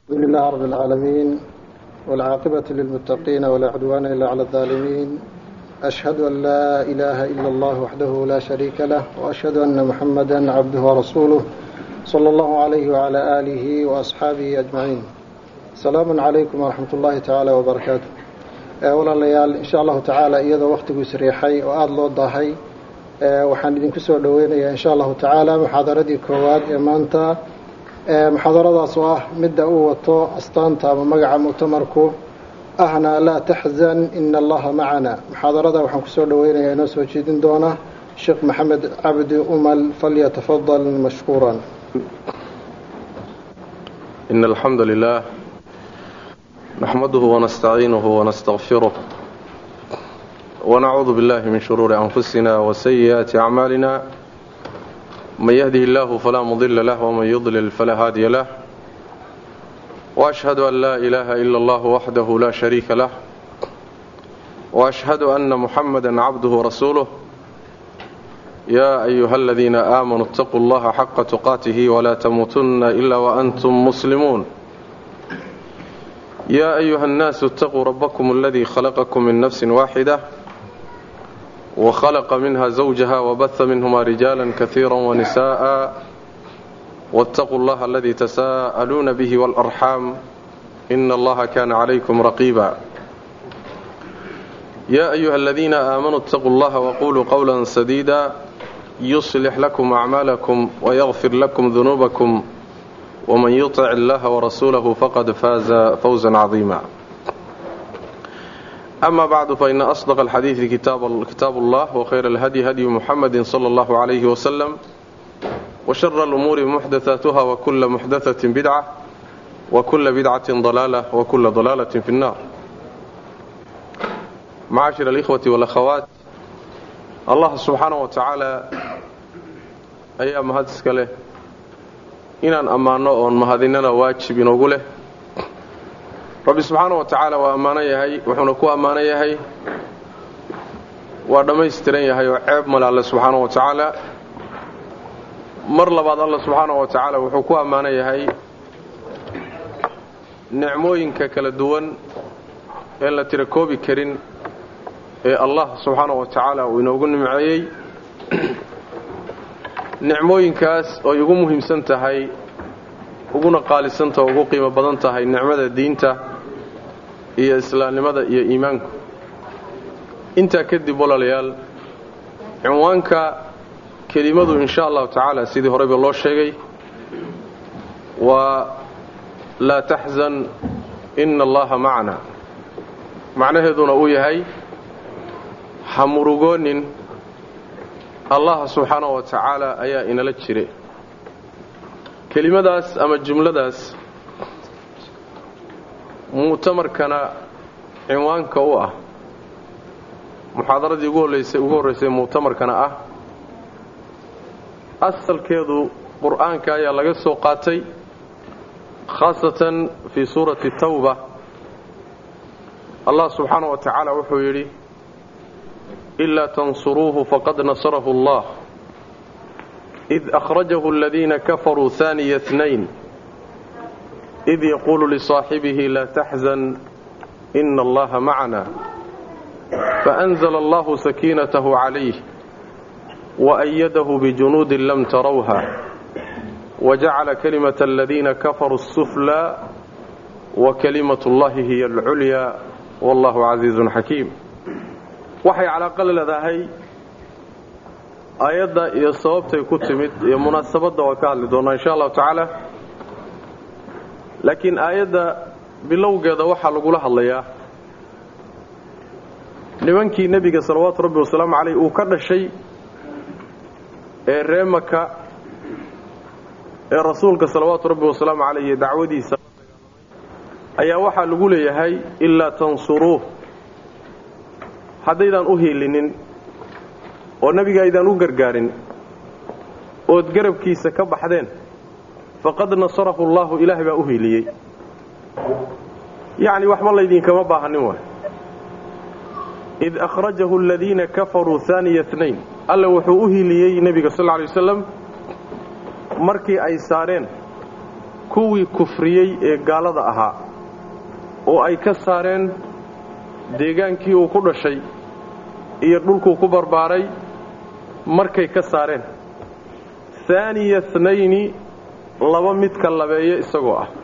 الحمد لله رب العالمين والعاقبة للمتقين ولا عدوان إلا على الظالمين. أشهد أن لا إله إلا الله وحده لا شريك له وأشهد أن محمدا عبده ورسوله صلى الله عليه وعلى آله وأصحابه أجمعين. السلام عليكم ورحمة الله تعالى وبركاته. أولا ليال إن شاء الله تعالى إذا وقتك سريحي وآد لو ضاحي waxaan idinku soo dhaweynayaa insha Allah ta'ala muxaadaradii koowaad ee maanta muxaadaradaas oo ah midda uu wato astaanta ama magaca mu'tamarku ahna la tahzan inna Allaha ma'ana. muxaadarada waxaan ku soo dhaweynayaa inoo soo jeedin doona Sheikh Maxamed Abdi Umal falyatafaddal mashkuran. Innal hamdalillah nahmaduhu wa nasta'inuhu wa nastaghfiruh ونعوذ بالله من شرور أنفسنا وسيئات أعمالنا من يهده الله فلا مضل له ومن يضلل فلا هادي له وأشهد أن لا إله إلا الله وحده لا شريك له وأشهد أن محمدا عبده ورسوله يا أيها الذين آمنوا اتقوا الله حق تقاته ولا تموتن إلا وأنتم مسلمون يا أيها الناس اتقوا ربكم الذي خلقكم من نفس واحدة وخلق منها زوجها وبث منهما رجالا كثيرا ونساء واتقوا الله الذي تساءلون به والأرحام إن الله كان عليكم رقيبا يا أيها الذين آمنوا اتقوا الله وقولوا قولا سديدا يصلح لكم أعمالكم ويغفر لكم ذنوبكم ومن يطع الله ورسوله فقد فاز فوزا عظيما. أما بعد فإن أصدق الحديث كتاب الله وخير الهدي هدي محمد صلى الله عليه وسلم وشر الأمور محدثاتها وكل محدثة بدعة وكل بدعة ضلالة وكل ضلالة في النار. معاشر الإخوة والأخوات، الله سبحانه وتعالى أيام هدسك له inaan ammaano oon mahadinana waajib inoogu leh. rabbi subxaanahu wa tacaala waa ammaano yahay, wuxuuna ku ammaano yahay, waa dhammaystiran yahay oo ceeb male alle subxaanahu wa tacaala. mar labaad alle subxaanahu wa tacaala wuxuu ku ammaano yahay nicmooyinka kala duwan ee la tira koobi karin ee allah subxaanahu wa tacaala uu inoogu nimceeyey. nicmooyinkaas oo ugu muhiimsan tahay, uguna qaalisantahay, ugu qiimo badan tahay nicmada diinta iyo islaamnimada iyo iimaanku. intaa kadib walaalayaal, cinwaanka kelimadu insha Allah tacaala sidii horeba loo sheegay waa laa tahzan inna Allaha ma'ana. macnaheeduna uu yahay ha murugoonin, allah subxaanahu wa tacaala ayaa inala jire. kelimadaas ama jumladaas mu'tamarkana cinwaanka u ah, muxaadaradii ugu horreysay mu'tamarkana ah, asalkeedu qur'aanka ayaa laga soo qaatay, khaasatan fii suurati tawba. allah subxaanahu wa tacaala wuxuu yidhi إلا تنصروه فقد نصره الله إذ أخرجه الذين كفروا ثاني اثنين إذ يقول لصاحبه لا تحزن إن الله معنا فأنزل الله سكينته عليه وأيده بجنود لم تروها وجعل كلمة الذين كفروا السفلى وكلمة الله هي العليا والله عزيز حكيم. waxay calaaqa leedahay aayadda iyo sababtay ku timid iyo munaasabadda waa ka hadli doonaa insha Allah tacaala. laakiin aayadda bilowgeeda waxaa lagula hadlayaa nimankii nebiga salawaatu rabbi wasalaamu calayh uu ka dhashay ee reer Maka ee rasuulka salawaatu rabbi wasalaamu calayh iyo dacwadiisa ayaa waxaa lagu leeyahay ilaa tansuruuh, haddaydan u hiilinin oo nabigaydaan u gargaarin ood garabkiisa ka baxdeen faqad nasarahu Allahu, ilaahay baa u hiiliyey. yacni waxba laydinkama baahanin waay. id akhrajahu aladiina kafaruu haaniya اثnayn, alla wuxuu u hiiliyey nebiga sal lla alay wasalam markii ay saareen kuwii kufriyey ee gaalada ahaa oo ay ka saareen deegaankii uu ku dhashay iyo dhulkuu ku barbaaray markay ka saareen haaniya thnayni laba midka labeeye isagoo ah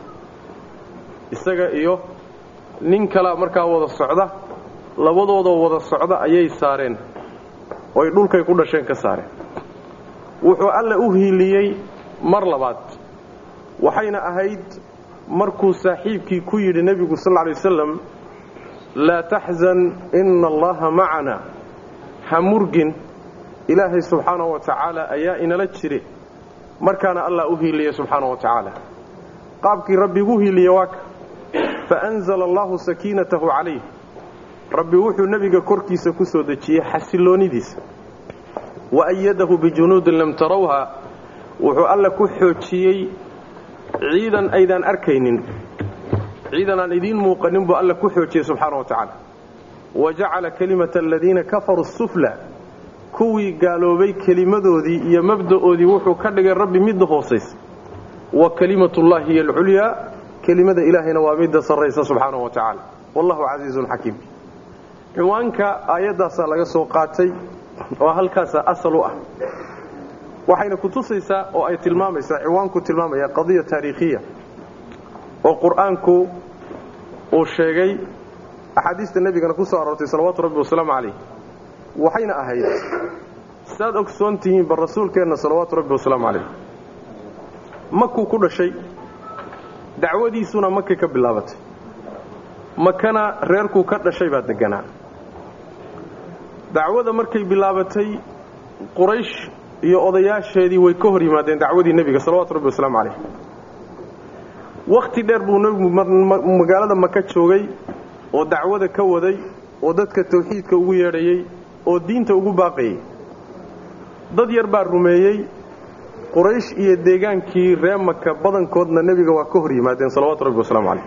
isaga iyo nin kale markaa wada socda labadoodoo wada socda ayay saareen oo ay dhulkay ku dhasheen ka saareen wuxuu alle u hiiliyey mar labaad waxayna ahayd markuu saaxiibkii ku yidhi nebigu sal lla alay wasalam laa taxzan ina allaha macana ha murgin ilaahay subxaanahu wa tacaala ayaa inala jire markaana allah u hiiliyey subxaanahu wa tacaala qaabkii rabbigu hiiliye waaka faanzala allahu sakiinatahu calayh rabbi wuxuu nebiga korkiisa ku soo dejiyey xasiloonidiisa waayadahu bijunuudin lam tarawha wuxuu alla ku xoojiyey ciidan aydaan arkaynin ciidan aan idiin muuqanin buu alla ku xoojiyey subxaana wa tacaala wajacala kalimata aladiina kafaruu sufla kuwii gaaloobay kelimadoodii iyo mabda'oodii wuxuu ka dhigay rabbi midda hoosaysa wa kalimatullahi hiya alculyaa kelimada ilaahayna waa midda sarraysa subxaanahu wa tacaala wallahu casiizun xakiim cinwaanka aayaddaasaa laga soo qaatay oo halkaasaa asal u ah waxayna ku tusaysaa oo ay tilmaamaysaa cinwaanku tilmaamaya qadiya taariikhiya oo qur'aanku uu sheegay axaadiista nebigana ku soo aroortay salawaatu rabbi wasalaamu calayh waxayna ahayd saad ogsoon tihiinba rasuulkeenna salawaatu rabbi wasalaamu calayh makuu ku dhashay dacwadiisuna makay ka bilaabatay makana reerkuu ka dhashay baa deganaa dacwada markay bilaabatay quraysh iyo odayaasheedii way ka hor yimaadeen dacwadii nebiga salawaatu rabbi wasalaamu calayh wakhti dheer buu nebigu magaalada maka joogay oo dacwada ka waday oo dadka tawxiidka ugu yeedhayey oo diinta ugu baaqayay dad yar baa rumeeyey quraysh iyo deegaankii reer maka badankoodna nebiga waa ka hor yimaadeen salawaatu rabbi wasalaamu calayh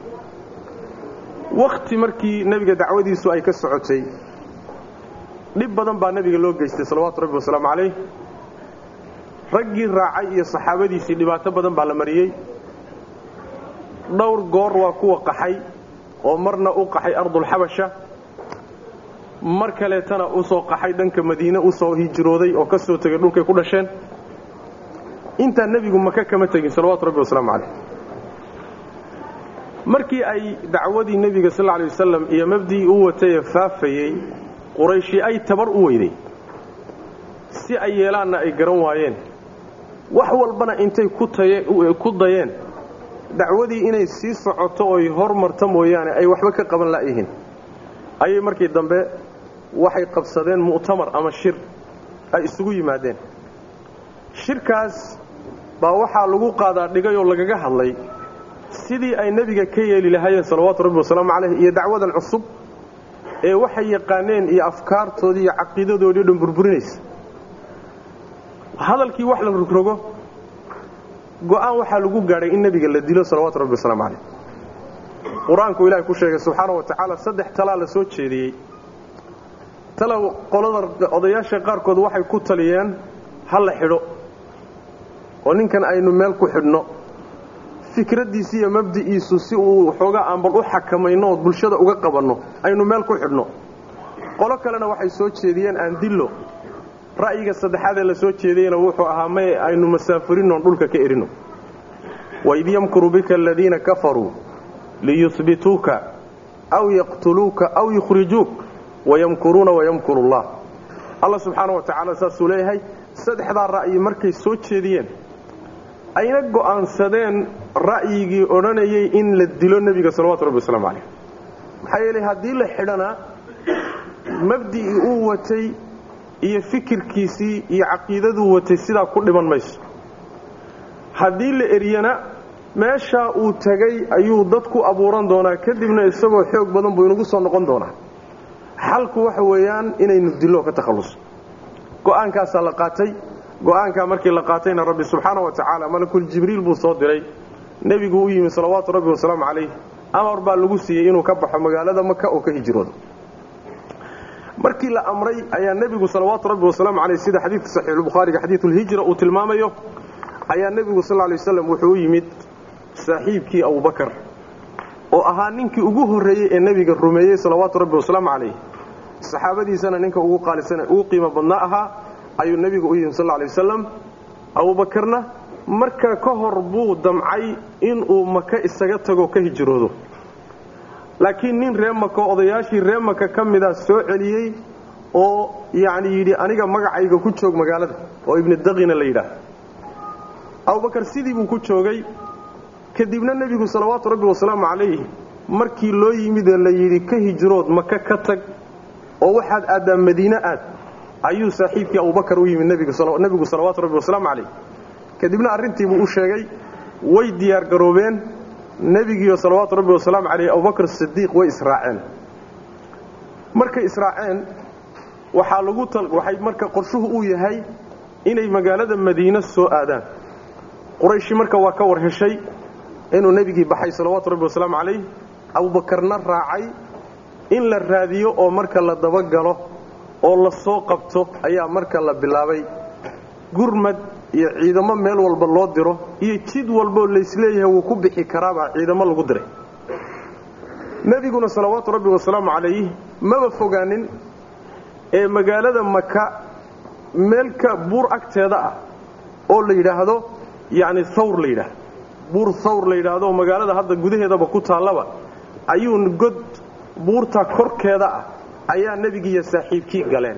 wakhti markii nebiga dacwadiisu ay ka socotay dhib badan baa nebiga loo geystay salawaatu rabbi wasalaamu calayh raggii raacay iyo saxaabadiisii dhibaato badan baa la mariyey dhowr goor waa kuwa qaxay oo marna u qaxay ardulxabasha mar kaleetana u soo qaxay dhanka madiine u soo hijrooday oo ka soo tegay dhulkay ku dhasheen intaa nebigu maka kama tegin salawaatu rabbi wasalaamu calayh markii ay dacwadii nebiga sal alla alay wasalam iyo mabdii u watay ee faafayey qurayshi ay tabar u weyday si ay yeelaanna ay garan waayeen wax walbana intay ku dayeen dacwadii inay sii socoto oy hormarto mooyaane ay waxba ka qaban la'yihiin ayay markii dambe waxay qabsadeen mu'tamar ama shir ay isugu yimaadeen shirkaas baa waxaa lagu qaadaa dhigay oo lagaga hadlay sidii ay nebiga ka yeeli lahaayeen salawaatu rabbi wasalaamu calayh iyo dacwadan cusub ee waxay yaqaaneen iyo afkaartoodii iyo caqiidadoodii o dhan burburinaysa hadalkii wax la rogrogo go'aan waxaa lagu gaadhay in nebiga la dilo salawaatu rabbi wasalaamu calayh qur-aanku ilaahay ku sheegay subxaana wa tacaala 3 talaa la soo jeediyey talow qolada odayaasha qaarkood waxay ku taliyeen ha la xidho oo ninkan aynu meel ku xidhno fikraddiisi iyo mabdi'iisu si uu xoogaa aan bal u xakamayno oo bulshada uga qabanno aynu meel ku xidhno qolo kalena waxay soo jeediyeen aan dillo ra'yiga saddexaad ee la soo jeediyeyna wuxuu ahaa may aynu masaafurinnoon dhulka ka erino waid yamkuru bika aladiina kafaruu liyuhbituuka aw yaqtuluuka aw yukhrijuuk wayamkuruuna wayamkuru allah allah subxaana wa tacaala saasuu leeyahay saddexdaa ra'yi markay soo jeediyeen ayna go'aansadeen ra'yigii odhanayay in la dilo nebiga salawaatu rabbi wasalaamu calayh maxaa yeelay haddii la xidhana mabdi'ii uu watay iyo fikirkiisii iyo caqiidaduu watay sidaa ku dhiman mayso haddii la eryana meeshaa uu tegay ayuu dad ku abuuran doonaa kadibna isagoo xoog badan buu inagu soo noqon doonaa xalku waxa weeyaan inaynu dillo ka takhalluso go'aankaasaa la qaatay go'aankaa markii la qaatayna rabbi subxaana wa tacaala malakul jibriil buu soo diray nebigu u yimi salawaatu rabbi wasalaamu calayh amar baa lagu siiyey inuu ka baxo magaalada maka oo ka hijroodo markii la amray ayaa nebigu salawaatu rabbi wasalaamu calayh sida xadiidka saxiixulbukhaariga xadiidulhijra uu tilmaamayo ayaa nebigu sal alay wasalam wuxuu u yimid saaxiibkii abubakar oo ahaa ninkii ugu horreeyey ee nebiga rumeeyey salawaatu rabbi wasalaamu calayh saxaabadiisana ninka ugu qaalisan ugu qiimo badnaa ahaa ayuu nebigu u yimi sallallahu alayhi wasallam abubakarna marka ka hor buu damcay inuu maka isaga tago ka hijroodo laakiin nin reer maka odayaashii reer maka ka mid ah soo celiyey oo yidhi aniga magacayga ku joog magaalada oo ibn daqina la yidhaah abubakar sidii buu ku joogay kadibna nebigu salawaatu rabbi wasalaamu calayh markii loo yimid la yidhi ka hijrood maka ka tag oo waxaad aadaa madiine aad ayuu saaxiibkii abubakar u yimid nebigu salawaatu rabbi wasalaamu calayh kadibna arrintii buu u sheegay way diyaar garoobeen nebigiiyo salawaatu rabbi wasalaamu calayh abubakar sidiiq way israaceen markay israaceen waxay marka qorshuhu uu yahay inay magaalada madiine soo aadaan qurayshi marka waa ka war heshay inuu nebigii baxay salawaatu rabbi wasalaamu calayh abubakarna raacay in la raadiyo oo marka la dabagalo oo la soo qabto ayaa marka la bilaabay gurmad iyo ciidamo meel walba loo diro iyo jid walba laysleeyahay wuu ku bixi karaabaa ciidamo lagu diray nebiguna salawaatu rabbi wasalaamu calayh maba fogaanin ee magaalada maka meelka buur agteeda ah oo la yidhaahdo thawr la yidhaahdo buur thawr la yidhaahdo magaalada hadda gudaheedaba ku taallaba ayuu god buurta korkeeda ah ayaa nebigiiyo saaxiibkii galeen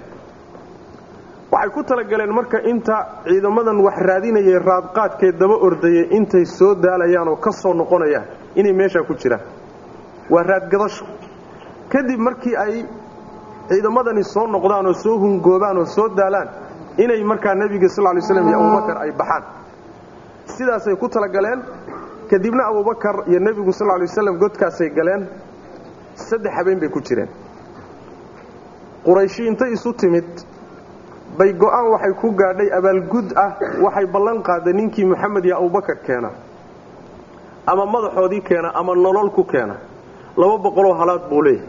waxay ku talagaleen marka inta ciidamadan wax raadinayay raadqaadkee daba ordayay intay soo daalayaan oo ka soo noqonayaan inay meeshaa ku jiraan waa raadgadasho kadib markii ay ciidamadani soo noqdaan oo soo hungoobaan oo soo daalaan inay markaa nebiga sallallahu alayhi wasallam iyo abubakar ay baxaan sidaasay ku talagaleen kadibna abubakar iyo nebigu sallallahu alayhi wasallam godkaasay galeen 3 habeen bay ku jireen qurayshi intay isu timid bay go'aan waxay ku gaadhay abaalgud ah waxay ballan qaaday ninkii maxamed iyo abubakar keena ama madaxoodii keena ama nolol ku keena 200 halaad buu leeyahay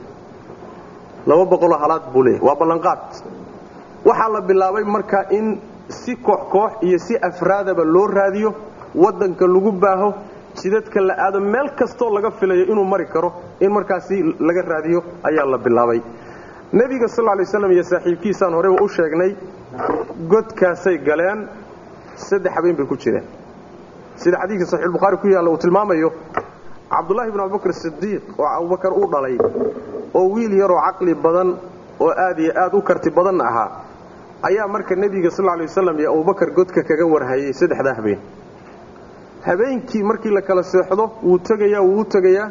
200 halaad buu leeyahay waa ballan qaad waxa la bilaabay marka in si koox iyo si afraadaba loo raadiyo wadanka lagu baaho jidadka la aado meel kasto laga filayo inuu mari karo in markaasi laga raadiyo ayaa la bilaabay nabiga sallallahu alayhi wasallam iyo saaxiibkiisaan hore u sheegnay godkaasay galeen 3 habeen bay ku jireen sida xadiiska sahih bukhari ku yaala uu tilmaamayo abdullah ibn abubakar sidiiq oo abubakar uu dhalay oo wiil yar oo aqli badan oo aad iyo aad u karti badan ahaa ayaa marka nabiga sallallahu alayhi wasallam iyo abubakar godka kaga warhayay 3 habeen habeenkii markii la kala seexdo wuu tagayaa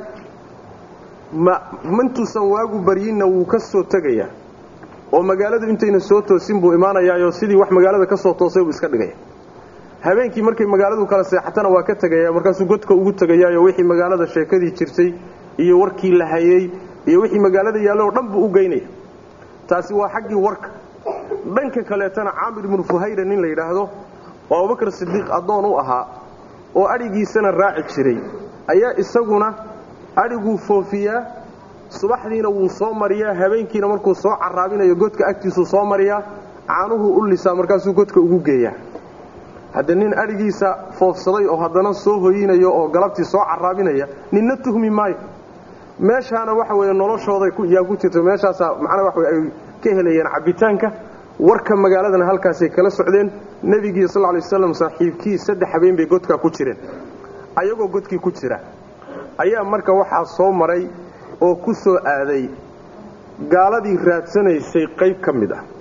mantuusan waagu baryinna wuu ka soo tagayaa oo magaaladu intayna soo toosin buu imaanayaa sidii wax magaalada ka soo toosay uu iska dhigay habeenkii markay magaaladu kala seexatana waa ka tagayaa markaasuu godka ugu tagayaa wixii magaalada sheekadii jirtay iyo warkii la hayay iyo wixii magaalada yaalo dhan buu u geynaya taasi waa xaqii warka dhanka kaleetana Aamir ibn Fuhayra nin la yiraahdo oo Abubakar Sidiiq adoon u ahaa oo arigiisana raaci jiray ayaa isaguna arigu foofiya subaxdiina wuu soo mariyaa habeenkiina markuu soo caraabinayo godka agtiisu soo mariyaa caanuhu u lisaa markaasuu godka ugu geeyaa hadda nin arigiisa foofsaday oo haddana soo hoyinayo oo galabtii soo caraabinaya ninna tuhmi maayo meeshaana waxa weeye noloshooda ku jirto meeshaas macna wax ay ka helayeen cabitaanka warka magaaladana halkaas ay kala socdeen nabiga sallallahu alayhi wasallam saaxiibkii 3 habeen bay godka ku jireen ayagoo godkii ku jira ayaa marka waxa soo maray oo ku soo aaday gaaladii raadsanaysay qayb kamid ah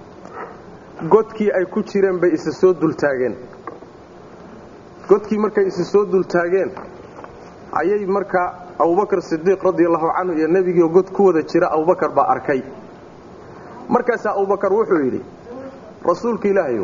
godkii ay ku jireen bay isa soo dultaageen godkii markay isa soo dultaageen ayay marka Abubakar Sidiiq radiyallahu anhu iyo nabiga god ku wada jira Abubakar baa arkay markaas Abubakar wuxuu yiri rasuulka Ilaahay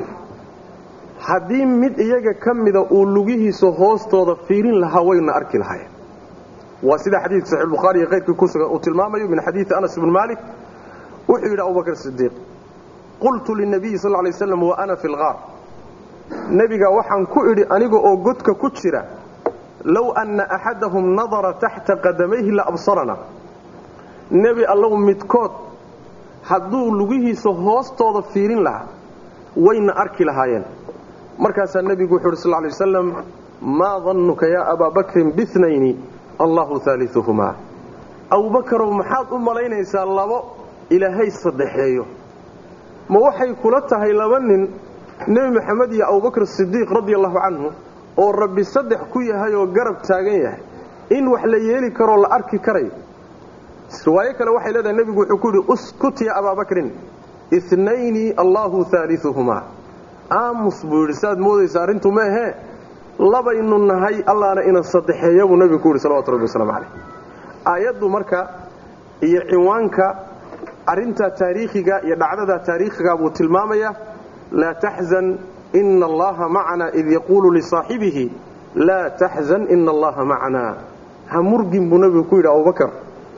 hadii mid iyaga kamida uu lugihiisa hoostooda fiirin lahaa wayna arki lahaayeen waa sida xadiis sahih bukhari iyo qeyrkii ku sugan oo tilmaamayo min xadiis Anas ibn Malik wuxuu yiri Abubakar Sidiiq qultu lin nabiy sallallahu alayhi wasallam wa ana fil ghar nabiga waxaan ku iri aniga oo godka ku jira law anna ahadahum nadara tahta qadamayhi la absarana nabi allahu midkood hadduu lugihiisa hoostooda fiirin lahaa wayna arki lahaayeen markaas nabigu wuxuu sallallahu alayhi wasallam maa dannuka yaa abaa bakrin biithnayni allahu haaliuhumaa abubakarow maxaad u malaynaysaa labo ilaahay saddexeeyo ma waxay kula tahay laba nin nebi maxamed iyo abubakr sidiiq radiallahu canhu oo rabbi saddex ku yahay oo garab taagan yahay in wax la yeeli karoo la arki karayo riwaayo kale waxay leedahay nebigu wuxuu ku yidhi uskut ya abaa bakrin ithnayni allahu haaliuhumaa aamus buu yidhi saad moodaysa arrintu meehee labaynu nahay allaana ina saddexeeya buu nebigu ku yidhi salawatu rabbi wasalaamu calayh aayaddu marka iyo cinwaanka arrintaa taariikhiga iyo dhacdada taariikhiga buu tilmaamaya laa taxzan ina allaha macana id yaquulu lisaaxibihi laa taxzan ina allaha macanaa ha murgin buu nebigu ku yidhi abubakar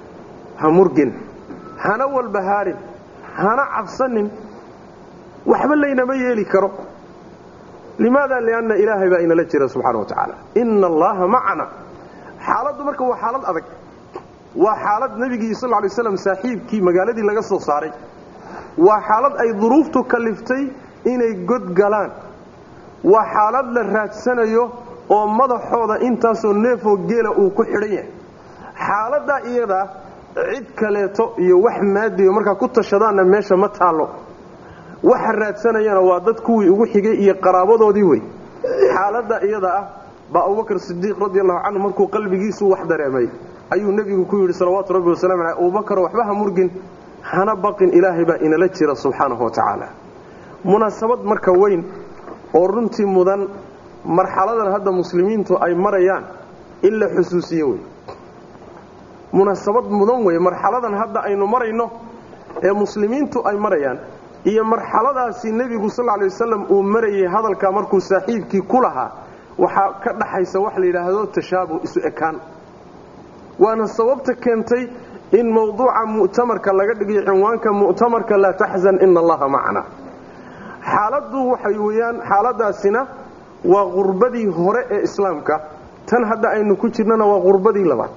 ha murgin hana walbahaarin hana cabsanin waxba laynama yeeli karo limaada lianna ilaahay baa inala jira subxaana wa tacaala ina allaha macana xaaladdu marka waa xaalad adag waa xaalad nebigii sal ly slam saaxiibkii magaaladii laga soo saaray waa xaalad ay duruuftu kaliftay inay god galaan waa xaalad la raadsanayo oo madaxooda intaasoo neefoo geela uu ku xidhan yahay xaaladdaa iyadaa cid kaleeto iyo wax maadiyo markaa ku tashadaanna meesha ma taallo waxa raadsanayana waa dad kuwii ugu xigay iyo qaraabadoodii wey xaaladda iyada ah baa abubakr sidiiq radiallahu canhu markuu qalbigiisu wax dareemay ayuu nebigu ku yidhi salawaatu rabbi wasalamu caleyh abubakar waxba ha murgin hana baqin ilaahay baa inala jira subxaanahu wa tacaala munaasabad marka weyn oo runtii mudan marxaladan hadda muslimiintu ay marayaan in la xusuusiye wey munaasabad mudan wey marxaladan hadda aynu marayno ee muslimiintu ay marayaan iyo marxaladaasi nebigu sal lay wasalam uu marayay hadalkaa markuu saaxiibkii ku lahaa waxaa ka dhaxaysa wax la yidhaahdo tashaabuh isu ekaan waana sababta keentay in mawduuca mu'tamarka laga dhigayo cinwaanka mu'tamarka laa taxzan ina allaha macana xaaladdu waxay weeyaan xaaladaasina waa qurbadii hore ee islaamka tan hadda aynu ku jirnana waa qurbadii labaad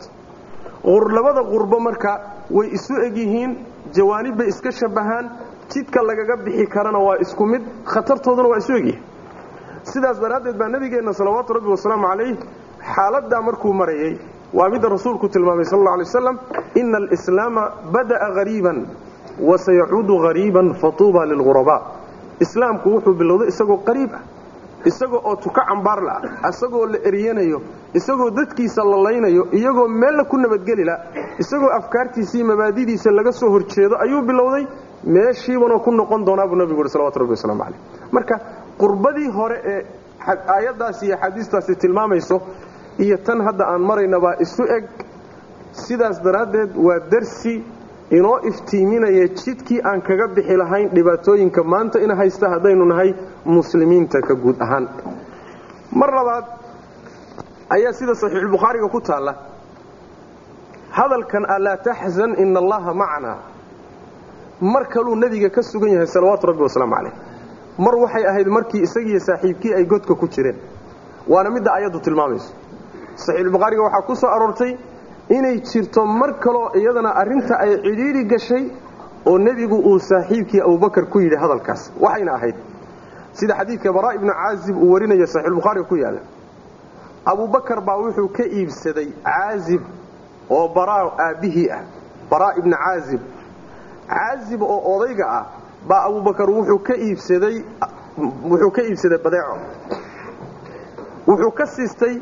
labada qurbo marka way isu egyihiin jawaanib bay iska shabahaan jidka lagaga bixi karana waa isku mid khatartooduna waa isu egyihiin sidaas daraaddeed baa nabigeenna salawaatu rabbi wasalaamu calayh xaaladdaa markuu marayay waa midda rasuulku tilmaamay sal alla alay wasalam ina alislaama bada'a hariiban wasayacuudu hariiban fatuuba lilghurabaa islaamku wuxuu bilowday isagoo qariib ah isagoo oo tuka cambaar la isagoo la eryanayo isagoo dadkiisa la laynayo iyagoo meel ku nabadgeli la isagoo afkaartiisii mabaadidiisa laga soo horjeedo ayuu bilowday meeshiibana ku noqon doonaa buu nabigu sallallahu alayhi wasallam marka qurbadii hore ee aayadaasi iyo xadiistaasi tilmaamayso iyo tan hadda aan maraynaba isu eg sidaas daraadeed waa darsi inoo iftiiminaya jidkii aan kaga bixi lahayn dhibaatooyinka maanta in haysta hadaynu nahay muslimiinta ka guud ahaan mar labaad ayaa sida saxiix bukhariga ku taala hadalkan la tahzan inna allaha ma'ana mar kaluu nabiga ka sugan yahay salawaatu rabbi wasalaamu calayh mar waxay ahayd markii isagiyo saaxiibkii ay godka ku jireen waana midda ayadu tilmaamayso saxiix bukhariga waxa ku soo aroortay inay jirto mar kale iyadana arinta ay cidhiiri gashay oo nabigu uu saaxiibkii Abu Bakar ku yiri hadalkaas waxayna ahayd sida xadiidka Baraa ibn Aazib uu warinayo saxiix bukhari ku yaala Abu Bakar baa wuxuu ka iibsaday Aazib oo Baraa aabihi ah Baraa ibn Aazib Aazib oo odayga ah baa Abu Bakar wuxuu ka iibsaday badeeco wuxuu ka siistay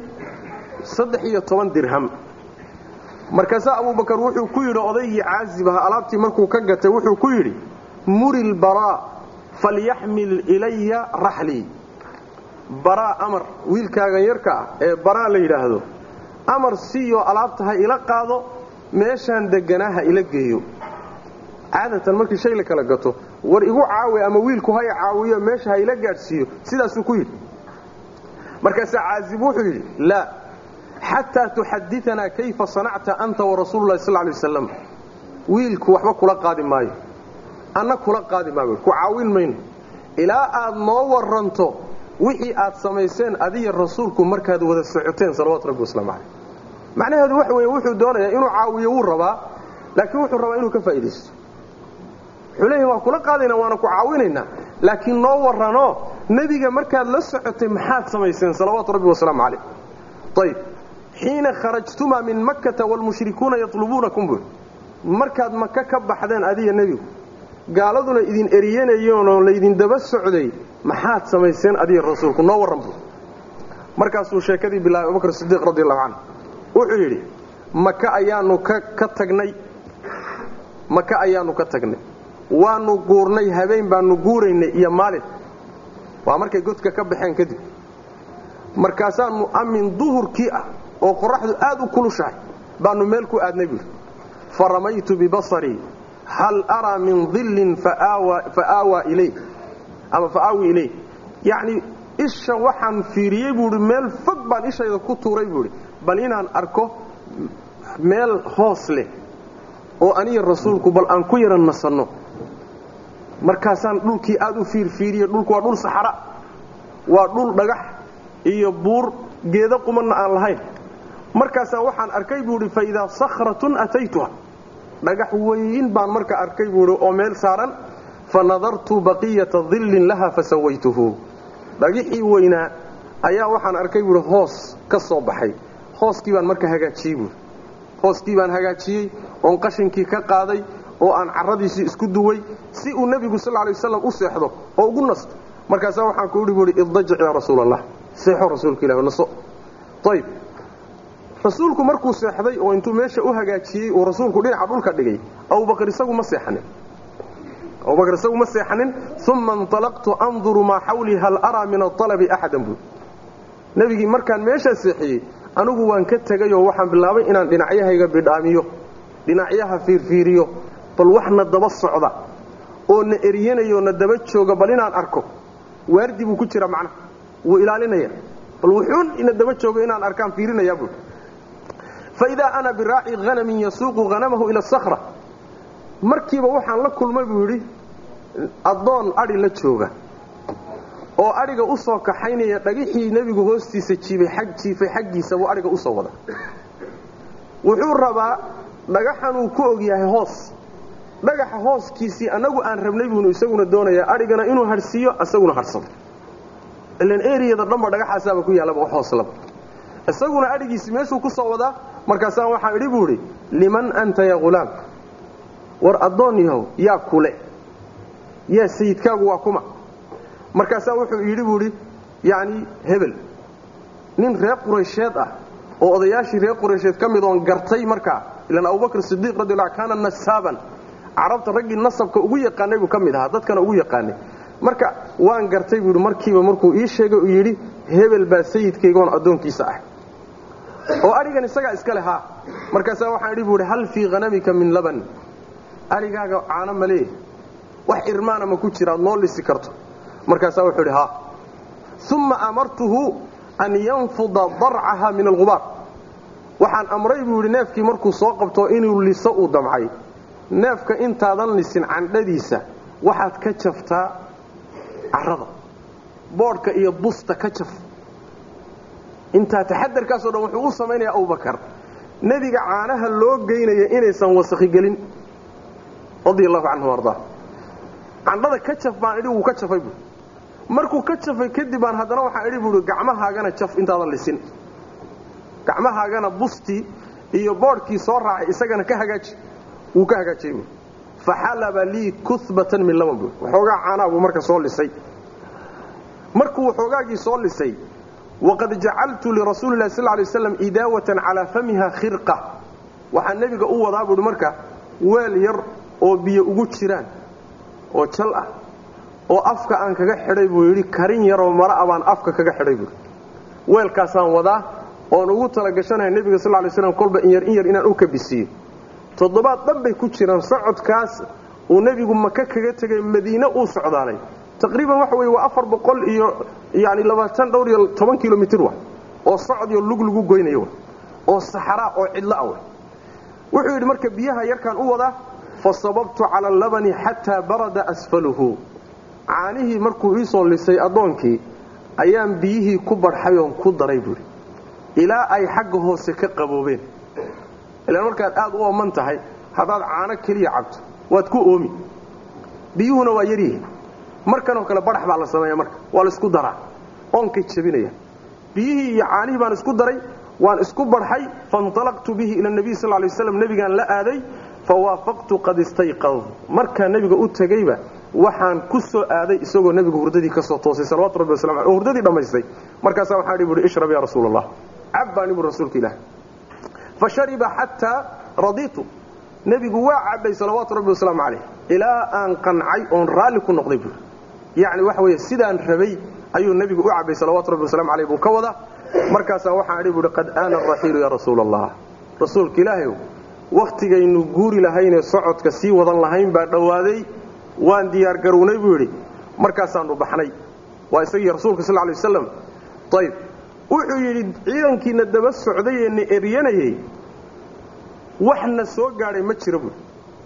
13 dirham markaas Abu Bakar wuxuu ku yiri odaygii Aazib ah alaabtii markuu ka gatay wuxuu ku yiri muril Baraa falyahmil ilayya rahli Baraa amar wiilkaaga yarka ee Baraa la yiraahdo amar siiyo alaabtaha ila qaado meeshan deganaha ila geeyo caadatan markii shay la kala gato war igu caawi ama wiilku hay caawiyo meesha ila gaarsiiyo sidaas uu ku yiri markaas Aazib wuxuu yiri la hatta tuhaddithana kayfa sana'ta anta wa rasuulullaahi sallallahu alayhi wasallam wiilku waxba kula qaadi maayo anna kula qaadi maayo ku caawin mayn ila aad noo waranto wixii aad sameeyeen adiga rasuulku markaad wada socoteen salawaatu rabbi wasalaamu calayh macnaheedu wax weeye wuxuu doonayaa inuu caawiyo uu rabaa laakiin wuxuu rabaa inuu ka faa'iideysto xuleey waa kula qaadayna waana ku caawinayna laakiin noo warano nabiga markaad la socotay maxaad samayseen salawaatu rabbi wasalaamu calayh طيب حين خرجتما من مكة والمشركون يطلبونكم markaad maka ka baxdeen adiga nabigu gaaladuna idin eriyeenayeen oo leedin daba socday maxaad samayseen adiga rasuulku noo waranbu markaasuu sheekadii bilaay Abu Bakr Siddiq radiyallahu anhu wuxuu yiri maka ayaanu ka tagnay waanu guurnay habeen baanu guuraynay iyo maalin waa markay godka ka baxeen kadib markaasaanu amin duhurkii ah oo qoraxdu aad u kulushahay baanu meel ku aadnay buu faramaytu bi basari hal ara min dhillin faawa ilay ama faawi ilay yani isha waxaan fiiriyay buu meel fog baan ishayda ku tuuray buu bal inaan arko meel hoos leh oo aniga rasuulku bal aan ku yaran nasano markaasaan dhulkii aad u fiirfiiriyo dhulku waa dhul saxara waa dhul dhagax iyo buur geedo qumanna aan lahayn markaasaan waxaan arkay buu fa idaa sakhratun ataytuha dhagax weyn baan marka arkay buu oo meel saaran fa nadartu baqiyata dhillin laha fasawaytuhu dhagixii weyna ayaa waxaan arkay buu hoos ka soo baxay hooskii baan marka hagaajiyay buu hooskii baan hagaajiyay oo qashinkii ka qaaday oo aan carradiisii isku duway si uu nabigu sallallahu alayhi wasallam u seexdo oo ugu nasto markaas waxaan ku yiri iddajic ya rasuulallah seexo rasuulka ilaahay naso طيب rasuulku markuu seexday oo intuu meesha u hagaajiyay oo rasuulku dhinaca dhulka dhigay Abu Bakr isagu ma seexanin thumma intalaqtu anzuru ma hawli hal ara min at-talab ahadan bu nabigi markaan meesha seexiyay anigu waan ka tagay oo waxaan bilaabay inaan dhinacyahayga bidhaamiyo dhinacyaha fiirfiiriyo bal waxna daba socda oo na eriyanayo na daba jooga bal inaan arko waardi buu ku jira macna wuu ilaalinaya bal wuxuu ina daba jooga inaan arkaan fiirinaya buu فإذا أنا براعي غنم يسوق غنمه إلى الصخرة markiiba waxaan la kulmay buu yiri adoon ari la jooga oo ariga u soo kaxaynaya dhagixii nabigu hoostiisa jiifay xaqiisa oo ariga u soo wada wuxuu rabaa dhagaxan uu ku og yahay hoos dhagaxa hooskiisii anagu aan rabnay buu isaguna doonaya arigana inuu harsiyo asaguna harsado ilaan eeriyada dhanba dhagaxaasaba ku yaalaba hoos laba isaguna arigiisii meeshuu ku soo wada markaas waxaan idhi buu yiri liman anta ya gulaam war adoon yahow yaa kule yaa sayidkaagu waa kuma markaas wuxuu yiri buu yiri yaani hebel nin reer Quraysheed ah oo odayaashii reer Quraysheed kamid oo gartay markaa ilaan Abu Bakr Siddiq radiyallahu kana nasaban arabta ragii nasabka ugu yaqaanay buu kamid ahaa dadkana ugu yaqaanay marka waan gartay buu markiiba markuu ii sheegay uu yiri hebel baa sayidkayga oo adoonkiisa ah oo arigan isaga iska laha markaas waxaan idhi buu hal fi ghanamika min laban arigaaga caana male wax irmaana ma ku jira noo lisi karto markaas wuxuu yiri ha thumma amartuhu an yanfuda dar'aha min al-ghubar waxaan amray buu yiri neefkii markuu soo qabto inuu liso u damcay neefka intaadan lisin candhadiisa waxaad ka jaftaa carrada boodhka iyo busta ka jaf inta taxadarkaas oo dhan wuxuu u sameeyay Abu Bakr nabiga caanaha loo geynaya inaysan wasakhi galin radiyallahu anhu warda candhada ka jaf baan idhi uu ka jafay buu markuu ka jafay kadib aan hadana waxa idhi buu gacmahaagana jaf intaadan lisin gacmahaagana busti iyo boodhkii soo raacay isagana ka hagaaji uu ka hagaajiyay fahalaba li kuthbatan min laban buu waxooga caanaha buu marka soo lisay markuu waxoogaagii soo lisay وقد جعلت لرسول الله صلى الله عليه وسلم إداوة على فمها خرقة وحن نبيك أوضا أبو مركة والير أو بي ugu jiraan oo jal ah oo afka aan kaga xidhay buu yiri karin yar oo mara abaan afka kaga xidhay buu weelkaas aan wada oo ugu tala gashanahay nabiga sallallahu alayhi wasallam kolba in yar inaan u ka bisiyo toddobaad dhanbay ku jiraan socodkaas oo nabigu Makka kaga tagay Madiina uu socdaalay تقريبا waxa way waa 400 iyo yaani 10 kilomitir wax oo socod iyo lug lagu goynayo oo saxara oo cidla ah wuxuu yiri marka biyaha yarkan u wada fasababtu ala labani hatta barada asfaluhu caanihi markuu ii soo lisay adoonkii ayaan biyihii ku barxayoon ku daray buri ilaa ay xagga hoose ka qaboobeen ilaa markaad aad u ooman tahay hadaad caano kaliya cabto waad ku oomi biyuhuna waa yariin markanoo kale barax baa la sameeyaa marka waa la isku daraa oonkay jabinaya biyihii iyo caanihii baan isku daray waan isku barxay fantalaqtu bihi ila nabiy sallallahu alayhi wasallam nabigan la aaday fawaafaqtu qad istayqadh marka nabiga u tagayba waxaan ku soo aaday isagoo nabigu hurdadii ka soo toosay sallallahu alayhi wasallam hurdadii dhamaystay markaas waxaan dhibay ishrab ya rasuulullah abani bi rasuulka ilaah fashariba hatta raditu nabigu waa cabay sallallahu alayhi wasallam ila an qancay on raali ku noqday buu yaani waxa weeye sidaan rabay ayuu nabigu u cabay sallallahu alayhi wasallam buu ka wada markaas waxaan dhibay qad ana ar-rahil ya rasuulullah rasuulka ilaahay waqtigaynu guuri lahayn socodka si wadan lahayn baa dhawaaday waan diyaar garownay buu yiri markaas aanu baxnay waa isagii rasuulka sallallahu alayhi wasallam tayib wuxuu yiri ciidankiina daba socday ee eriyanayay waxna soo gaaray ma jiro buu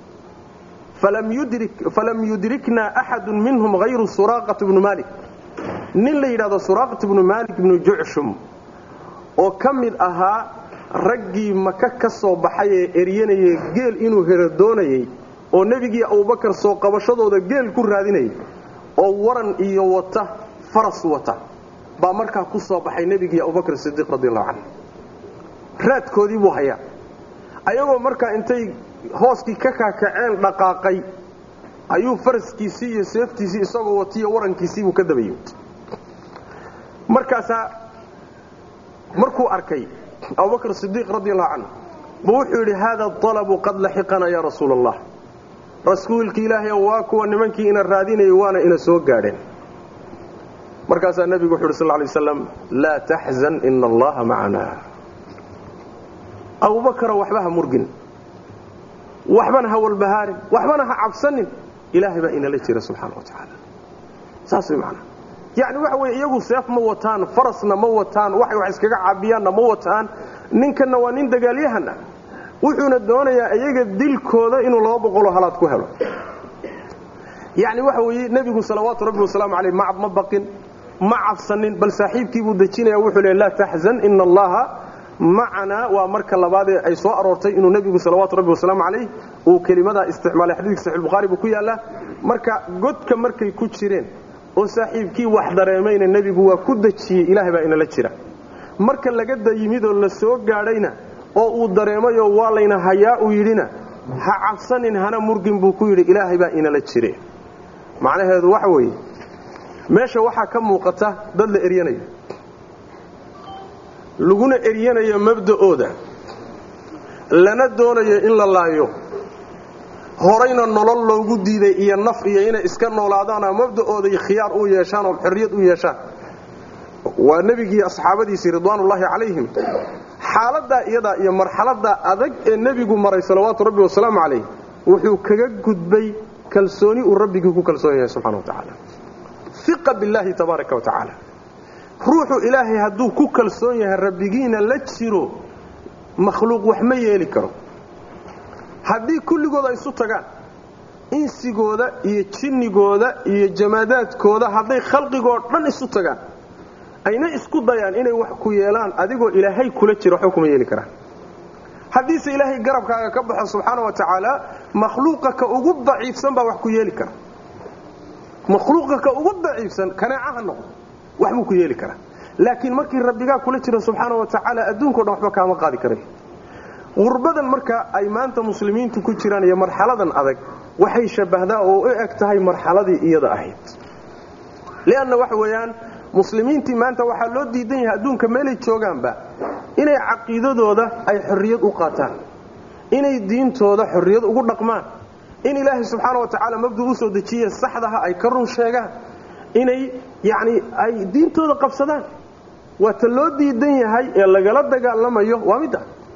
falam yudrikna ahad minhum ghayru suraqah ibn malik nin la yiraahdo suraqah ibn malik ibn ju'shum oo kamid ahaa raggii maka ka soo baxay ee eriyanayay geel inuu helo doonayay oo nabigii Abubakar soo qabashadooda geel ku raadinayay oo waran iyo wata faras wata ba markaa ku soo baxay nabigii Abubakar Siddiq radiyallahu anhu raadkoodii buu hayaa ayagoo markaa intay hooskii ka kaakaceen dhaqaaqay ayuu faraskiisii iyo seeftiisii isagoo watiyo warankiisii uu ka dabayay markuu arkay Abubakar Siddiq radiyallahu anhu wuxuu yiri hada talabu qad lahiqana ya rasuulallah rasuulka ilaahay waa kuwa nimankii ina raadinay waana ina soo gaadheen markaas nabigu wuxuu sallallahu alayhi wasallam la tahzan inna allaha ma'ana Abubakar waxba ha murgin waxbana ha walbahaarin waxbana ha cabsanin ilaahay baa ina la jira subhanahu wa ta'ala saasay macna يعني waxa way iyagu seef ma wataan farasna ma wataan wax iskaga caabiyaan ma wataan ninkana waa nin dagaalyahana wuxuuna doonayaa iyaga dilkooda inuu 200 halaad ku helo يعني waxa way nabigu salawaatu rabbi wasalaam alayhi ma baqin ma afsanin bal saaxiibkii buu dajinaya wuxuu leeyahay la tahzan inna allaha معنا ومرك اللباد أي سواء أرورتي إنه نبي صلوات ربي والسلام عليه وكلمة استعمال حديث صحيح البخاري بكوي الله مرك قد كمرك يكوتشرين وصاحب كي وحضر يمين النبي هو كد شيء إله بين الشرع مرك اللي قد يميد ولا سوق علينا أو دريما يوالينا هيا ويرنا حعصن هنا مرجم بكوي إله بين الشرع معنى هذا وحوي ماشى وحى كم وقته ضل إرياني laguna eriyanayo mabda'ooda lana doonayo in la laayo horeyna nolol loogu diiday iyo naf iyo inay iska noolaadaan mabda'ooda iyo khiyaar u yeeshaan oo xorriyad u yeeshaan waa nabigii asxaabadiisa ridwaanullaahi calayhim xaaladda iyada iyo marxaladda adag ee nabigu maray salawaatu rabbi wasalaamu calayhi wuxuu kaga gudbay kalsooni uu rabbigii ku kalsoon yahay subxaanahu wa tacaala fiqa billaahi tabaaraka wa tacaala ruuxu ilaahay hadduu ku kalsoon yahay rabbigiina la jiro makhluuq wax ma yeeli karo haddii kulligooda ay isu tagaan insigooda iyo jinnigooda iyo jamaadaadkooda hadday khalqigoo dhan isu tagaan ayna isku dayaan inay wax ku yeelaan adigoo ilaahay kula jiro wax kuma yeeli karaan haddiise ilaahay garabkaaga ka baxo subxaanahu wa tacaala makhluuqa ka ugu daciifsan baa wax ku yeeli kara makhluuqa ka ugu daciifsan kanaacaha noqdo wax buu ku yeeli karaa laakiin markii rabbiga kula jiro subxaanahu wa ta'ala adduunka dhan waxba kaama qaadi karay qurbadan marka ay maanta muslimiintu ku jiraan iyo marxaladan adag waxay shabahdaa oo u eg tahay marxaladii iyada ahayd leena wax weeyaan muslimiintii maanta waxa loo diidan yahay adduunka meelay joogaanba inay aqeedadooda ay xorriyad u qaataan inay diintooda xorriyad ugu dhaqmaan in ilaahay subxaanahu wa ta'ala mabduu u soo dejiyo saxdaha ay ka run sheegaan inay yani ay diintooda qabsadaan waa ta loo diidan yahay ee lagala dagaalamayo waa midda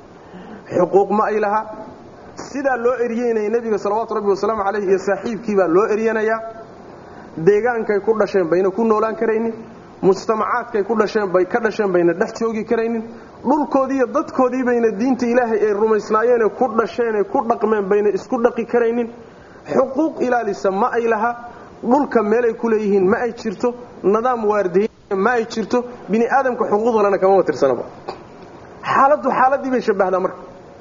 xuquuq ma ay laha sida loo eriyeynay nabiga sallallahu alayhi wasallam alayhi iyo saaxiibkii baa loo eriyanaya deegaankay ku dhasheen bayna ku noolaan kareynin mujtamacaadkay ku dhasheen bay ka dhasheen bayna dhex joogi kareynin dhulkoodii iyo dadkoodii bayna diinta ilaahay ay rumaysnaayeen ku dhasheen ay ku dhaqmeen bayna isku dhaqi kareynin xuquuq ilaalisa ma ay laha dhulka meelay ku leeyihiin ma ay jirto nidaam waardiye ma ay jirto bini aadamka xuquuqdana kama watirsanaba xaaladii bay shabahdaa marka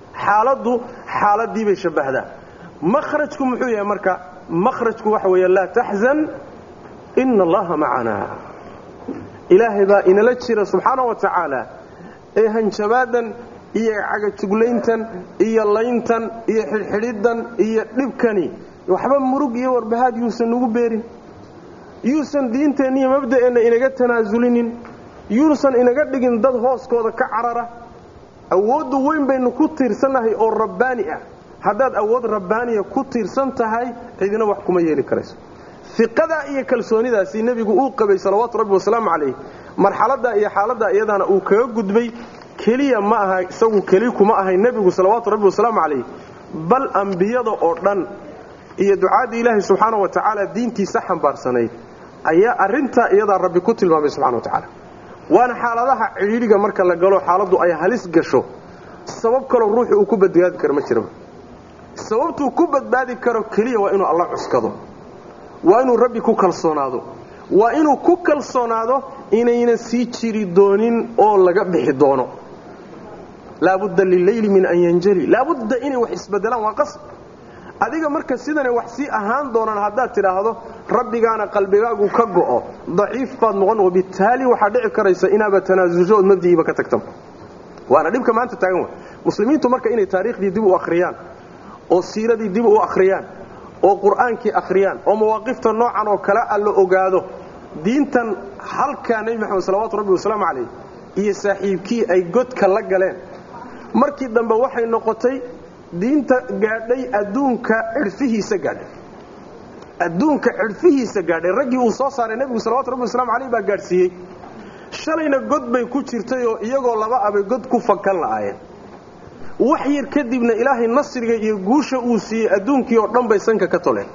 xaaladii bay shabahdaa makhrajku muxuu yahay marka makhrajku waxa weeye la tahzan inna allaha macanaa ilaahay baa inala jira subxaanahu wa tacaala ee hanjabaadan iyo cagajuglayntan iyo layntan iyo xidhxidhidan iyo dhibkani waxba murug iyo warbahaad yuusan ugu beerin, yuusan diinteenna iyo mabda'eenna inaga tanaasulinin, yuusan inaga dhigin dad hooskooda ka carara. awooddu weyn baynu ku tiirsannahay oo rabbaani ah. haddaad awood rabbaaniya ku tiirsan tahay cidina wax kuma yeeli karayso. iqadaa iyo kalsoonidaasi nebigu uu qabay salawaatu rabbi wasalaamu calayh marxaladda iyo xaaladda iyadaana uu kaga gudbay. keliya ma aha isagu keli kuma ahay nebigu salawaatu rabbi wasalaamu calayh, bal ambiyada oo dhan iyo ducaadii ilaahay subxaanahu wa tacaala diintiisa xambaarsanayd ayaa arrintaa iyadaa rabbi ku tilmaamay subxana wa tacaala. waana xaaladaha cidhiidhiga marka la galo xaaladdu ay halis gasho sabab kaloo ruuxu uu ku badbaadi karo ma jiraba. sababtuu ku badbaadi karo keliya waa inuu alla cuskado, waa inuu rabbi ku kalsoonaado, waa inuu ku kalsoonaado inayna sii jiri doonin oo laga bixi doono. laabudda lileyli min an yanjali, laabudda inay wax isbedelaan waa qasab. adiga marka sidanay wax sii ahaan doonaan haddaad tidhaahdo rabbigaana qalbigaagu ka go'o daciif baad noqon, wabitaali waxaa dhici karaysa inaaba tanaasusho ood mabdi'iiba ka tagtan. waana dhibka maanta taagan wa muslimiintu marka inay taariikhdii dib u akhriyaan oo siiradii dib u akhriyaan oo qur'aankii akhriyaan oo mawaaqifta noocan oo kale la ogaado. diintan halkaa nebi maxamed salawaatu rabbi wasalaamu calayh iyo saaxiibkii ay godka la galeen markii dambe waxay noqotay diinta gaadhay adduunka cirfihiisa gaadhay. adduunka cirfihiisa gaadhay raggii uu soo saaray nebigu salawaatu rabbi wasalaamu calayh baa gaadhsiiyey. shalayna god bay ku jirtay oo iyagoo laba abay god ku fakan la'aayeen. wax yar kadibna ilaahay nasriga iyo guusha uu siiyey adduunkii oo dhan bay sanka ka toleen.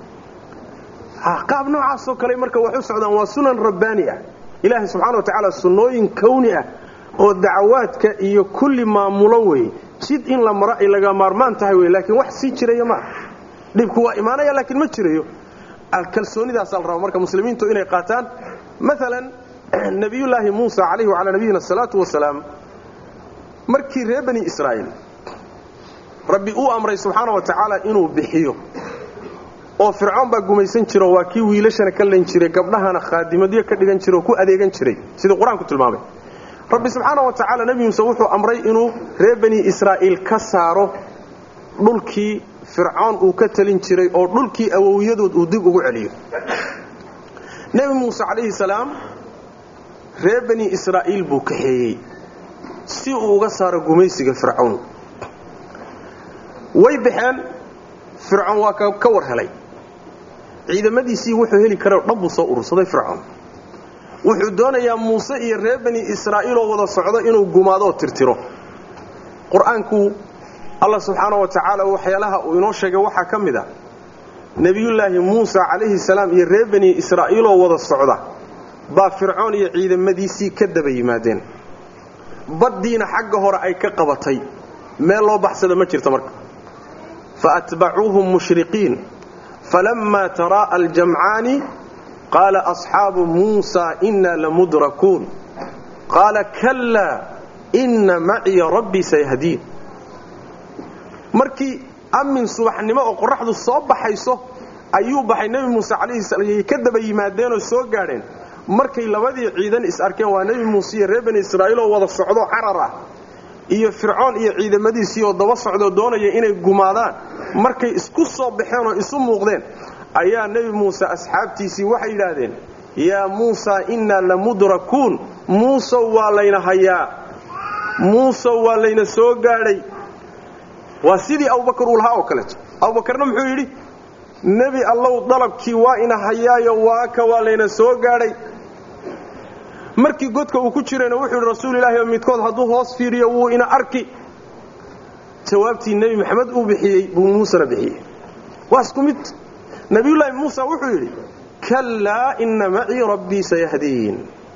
qaab noocaasoo kale marka wax u socdaan waa sunan rabbaani ah. ilaahay subxaana wa tacaala sunnooyin kawni ah oo dacawaadka iyo kulli maamulo wey. jid in la maro ay laga maarmaan tahay wey, laakiin wax sii jiraya ma aha. dhibku waa imaanaya laakiin ma jirayo. kalsoonidaasaa la rabaa marka muslimiintu inay qaataan. maalan nabiyullaahi muusa calayhi wacalaa nabiyina asalaatu wasalaam markii reer bani israa'iil rabbi uu amray subxaana wa tacaala inuu bixiyo oo fircoon baa gumaysan jiro, waa kii wiilashana ka lan jiray, gabdhahana khaadimadyo ka dhigan jiray oo ku adeegan jiray sidii qur-aanku tilmaamay. rabbi subxaana wa tacaala nebi muuse wuxuu amray inuu reer bani israa'iil ka saaro dhulkii fircoon uu ka talin jiray oo dhulkii awowyadood uu dib ugu celiyo. nebi muuse calayhi salaam reer bani israa'iil buu kaxeeyey si uu uga saaro gumaysiga fircoon. way baxeen, fircoon waa ka war helay. ciidamadiisii wuxuu heli karo dhan buu soo urursaday fircoon. wuxuu doonayaa muuse iyo reer bani israa'iil oo wada socdo inuu gumaado oo tirtiro. qur-aanku allah subxaanahu wa tacaala waxyaalaha uu inoo sheegay waxaa ka mid ah nebiyullaahi muusa calayhi salaam iyo reer bani israa'iil oo wada socda baa fircoon iyo ciidamadiisii ka daba yimaadeen. baddiina xagga hore ay ka qabatay, meel loo baxsada ma jirto marka. faatbacuuhum mushriqiin falammaa taraa'a aljamcaani qaala asxaabu muusaa innaa lamudrakuun qaala kallaa inna maciya rabbii sayahdiin. markii amin subaxnimo oo qorraxdu soo baxayso ayuu baxay nebi muuse calayhi salaam ka daba yimaadeenoo soo gaadheen. markay labadii ciidan is arkeen waa nebi muuse iyo reer bani israa'iil oo wada socdo carar ah iyo fircoon iyo ciidamadiisii oo daba socdo doonaya inay gumaadaan. markay isku soo baxeen oo isu muuqdeen ayaa nebi muuse asxaabtiisii waxay yidhaahdeen yaa muusaa innaa lamudrakuun, muuse waa layna hayaa, muuse waa layna soo gaadhay. waa sidii abubakar uu lahaa oo kaleeto. abubakarna muxuu yidhi nebi allow dalabkii waa ina hayaayo waa layna soo gaadhay. markii godka uu ku jirayna wuxuu yidhi rasuulilaahi oo midkood hadduu hoos fiiriyo wuu ina arki. jawaabtii nebi maxamed uu bixiyey buu muusena bixiyey. waa isku mid. nebiyullaahi muusa wuxuu yidhi kallaa inna macii rabbii sayahdiin.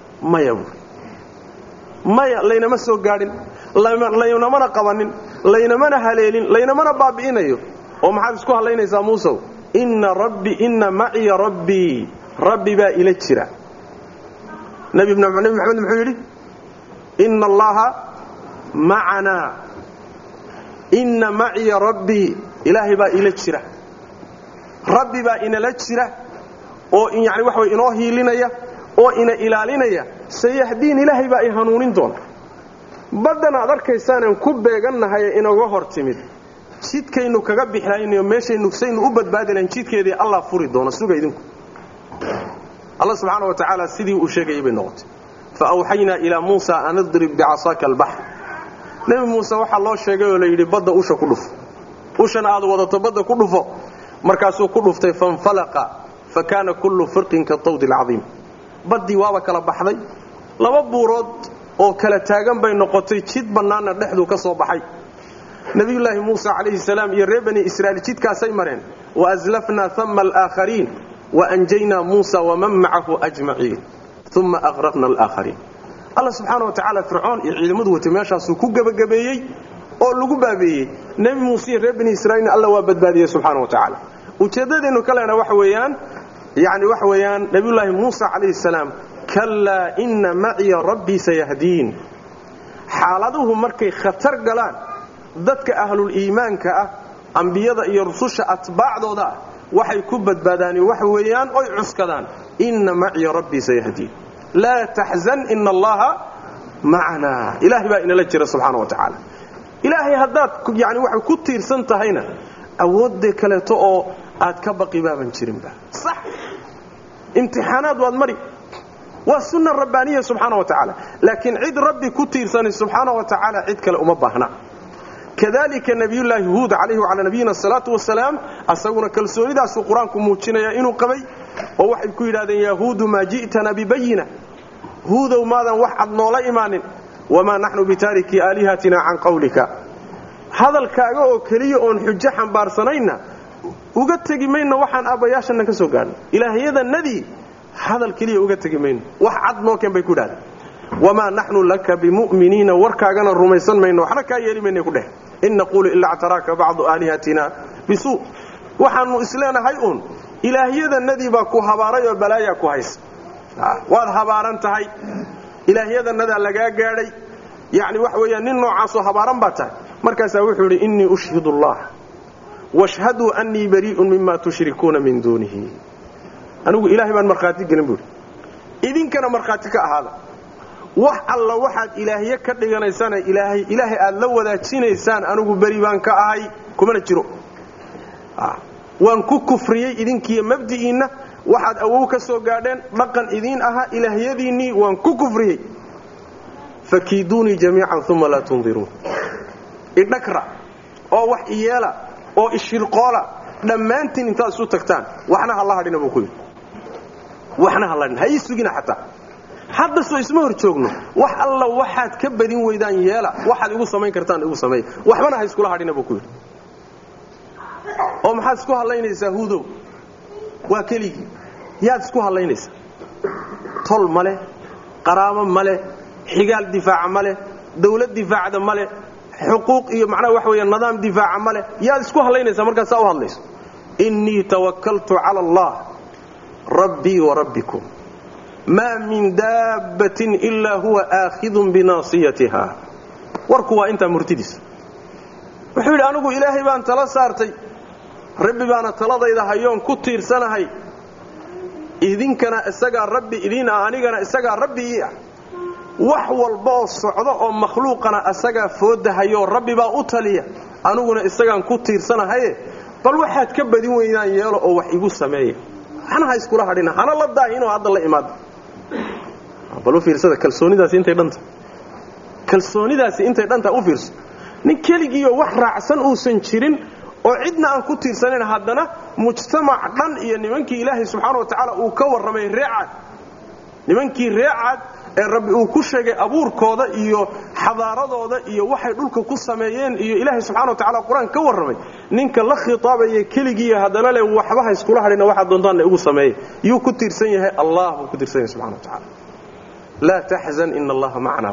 maya laynama soo gaadhin, laynamana qabanin, laynamana haleelin, laynamana baabi'inayo. oo maxaad isku hadlaynaysaa muusow? inna maciya rabbii, rabbi baa ila jira. nebi maxamed muxuu yidhi inna allaha macanaa, inna maciya rabbii, ilaahay baa ila jira, rabbi baa inala jira oo yani wax way inoo hiilinaya oo ina ilaalinaya sayahdiin ilaahay baa ay hanuunin doona badana aad arkaysaan ku beegannahay inaga hortimid jidkaynu kaga bixlaynayo meeshaynu saynu u badbaadinaan jidkeedii Allah furi doona suga idinku Allah subhanahu wa ta'ala sidii uu sheegay bay noqotay fa awhayna ila Musa an idrib bi'asaka al-bahr nabi Musa waxa loo sheegay oo la yiri badda usha ku dhuf ushana aad wadato badda ku dhufo markaasuu ku dhuftay fanfalaqa fakana kullu firqin ka tawd al-azim baddi waaba kala baxday laba buurood oo kala taagan bay noqotay jid banaana dhexdu ka soo baxay nabiyullaahi Musa alayhi salaam iyo reer bani Israa'iil jidkaasay mareen wa azlafna thamma al-akharin wa anjayna Musa wa man ma'ahu ajma'in thumma aghraqna al-akharin Allah subhanahu wa ta'ala fir'aun iyo ciidamadu wata meeshaas ku gabagabeeyay oo lagu baabeeyay nabi Musa iyo reer bani Israa'iil Allah waa badbaadiyay subhanahu wa ta'ala ujeedadeenu kaleena wax weeyaan nabiyullaahi Musa alayhi salaam kalla inna ma'iya rabbi sayahdin xaaladuhu markay khatar galaan dadka ahlul iimaanka ah anbiyada iyo rususha atbaacdooda waxay ku badbaadaan wax weeyaan oo cuskadaan inna ma'iya rabbi sayahdin la tahzan inna allaha ma'ana ilaahi baa inala jira subhanahu wa ta'ala ilaahi hadaad wax ku tiirsan tahayna awoodde kale to oo aad ka baqi baaban jirin ba sax imtixaanaad waad mari waa sunna rabbaaniya subhanahu wa ta'ala laakiin cid rabbi ku tiirsan subhanahu wa ta'ala cid kale uma baahna kadalika nabiyullaahi huud alayhi wa ala nabiyina salatu wassalam asaguna kalsoonidaas quraanku muujinaya inuu qabay oo waxay ku yiraahdeen yahuudu ma ji'tana bi bayina huudow maadan wax ad noola imaanin wama nahnu bitariki alihatina an qawlika hadalkaaga oo kaliya oon xujo xambaarsanayna uga tagi mayno waxaan abayaashana ka soo gaarnay ilaahiyadanadii hadal kaliya uga tagi mayno wax cad noo keen bay ku dhaadeen wama nahnu laka bimu'minina warkaagana rumaysan mayno waxna ka yeeli mayno ku dheh in naqulu illa ataraka ba'du alihatina bisu waxaanu isleenahay ilaahiyadanadii baa ku habaaray oo balaaya ku haysa waad habaaran tahay ilaahiyadanada laga gaaray wax weeyaan nin noocaas oo habaaran baa tahay markaas wuxuu yiri inni ushhidu allah washhadu anni bari'un mimma tushrikuuna min dunihi anigu ilaahi baan marxaati gelin buu idinkana marxaati ka ahaada wax alla waxaad ilaahiye ka dhiganaysaan ilaahi aad la wadaajinaysaan anigu bari baan ka ahay kuma jiro waan ku kufriyay idinkiyo mabdiina waxaad awow ka soo gaadheen dhaqan idin aha ilaahiyadiini waan ku kufriyay fakiiduni jamii'an thumma la tunzirun idakra oo wax iyela oo ishirqoola dhamaantiin inta isu tagtaan waxna Allah hadina buu ku yiri waxna Allah hay sugina hadda soo isma hor joogno wax alla waxaad ka badin weydaan yeela waxaad igu sameyn kartaan igu sameey waxbana hay isku hadina buu ku yiri oo maxaad isku halaynaysaa huudo waa keligi yaad isku halaynaysaa tol male qaraamo male xigaal difaac male dawlad difaacda male xuquuq iyo macnaha wax weeyaan nidaam difaac male yaad isku halaynaysaa marka saa u hadlayso inni tawakkaltu ala allah rabbi wa rabbikum ma min dabbatin illa huwa akhidun bi nasiyatiha warku waa inta murtidis wuxuu yiri anigu ilaahay baan tala saartay rabbi baana taladayda hayoon ku tiirsanahay idinkana isaga rabbi idina anigana isaga rabbi wax walba oo socdo oo makhluuqana isaga foodahayo rabbi baa u taliya aniguna isagaan ku tiirsanahay bal waxaad ka badin weeyaan yeelo oo wax igu sameeyay ana ha isku hadina ana la daahino hadda la imaad bal u fiirsada kalsoonidaas intay dhanta u fiirso nin kaligiyo wax raacsan oo san jirin oo cidna aan ku tiirsaneyn haddana mujtamac dhan iyo nimankii ilaahay subxaanahu wa ta'ala uu ka warramay reecad nimankii reecad ee rabbi uu ku sheegay abuurkooda iyo xadaaradooda iyo waxay dhulka ku sameeyeen iyo ilaahay subxaanahu wa ta'ala quraan ka warramay ninka la khitaabay keligii haddana le waxba ha isku hadina waxa doontaan ugu sameeyay iyuu ku tiirsan yahay Allah ku tiirsan yahay subxaanahu wa ta'ala la tahzan inna allaha ma'ana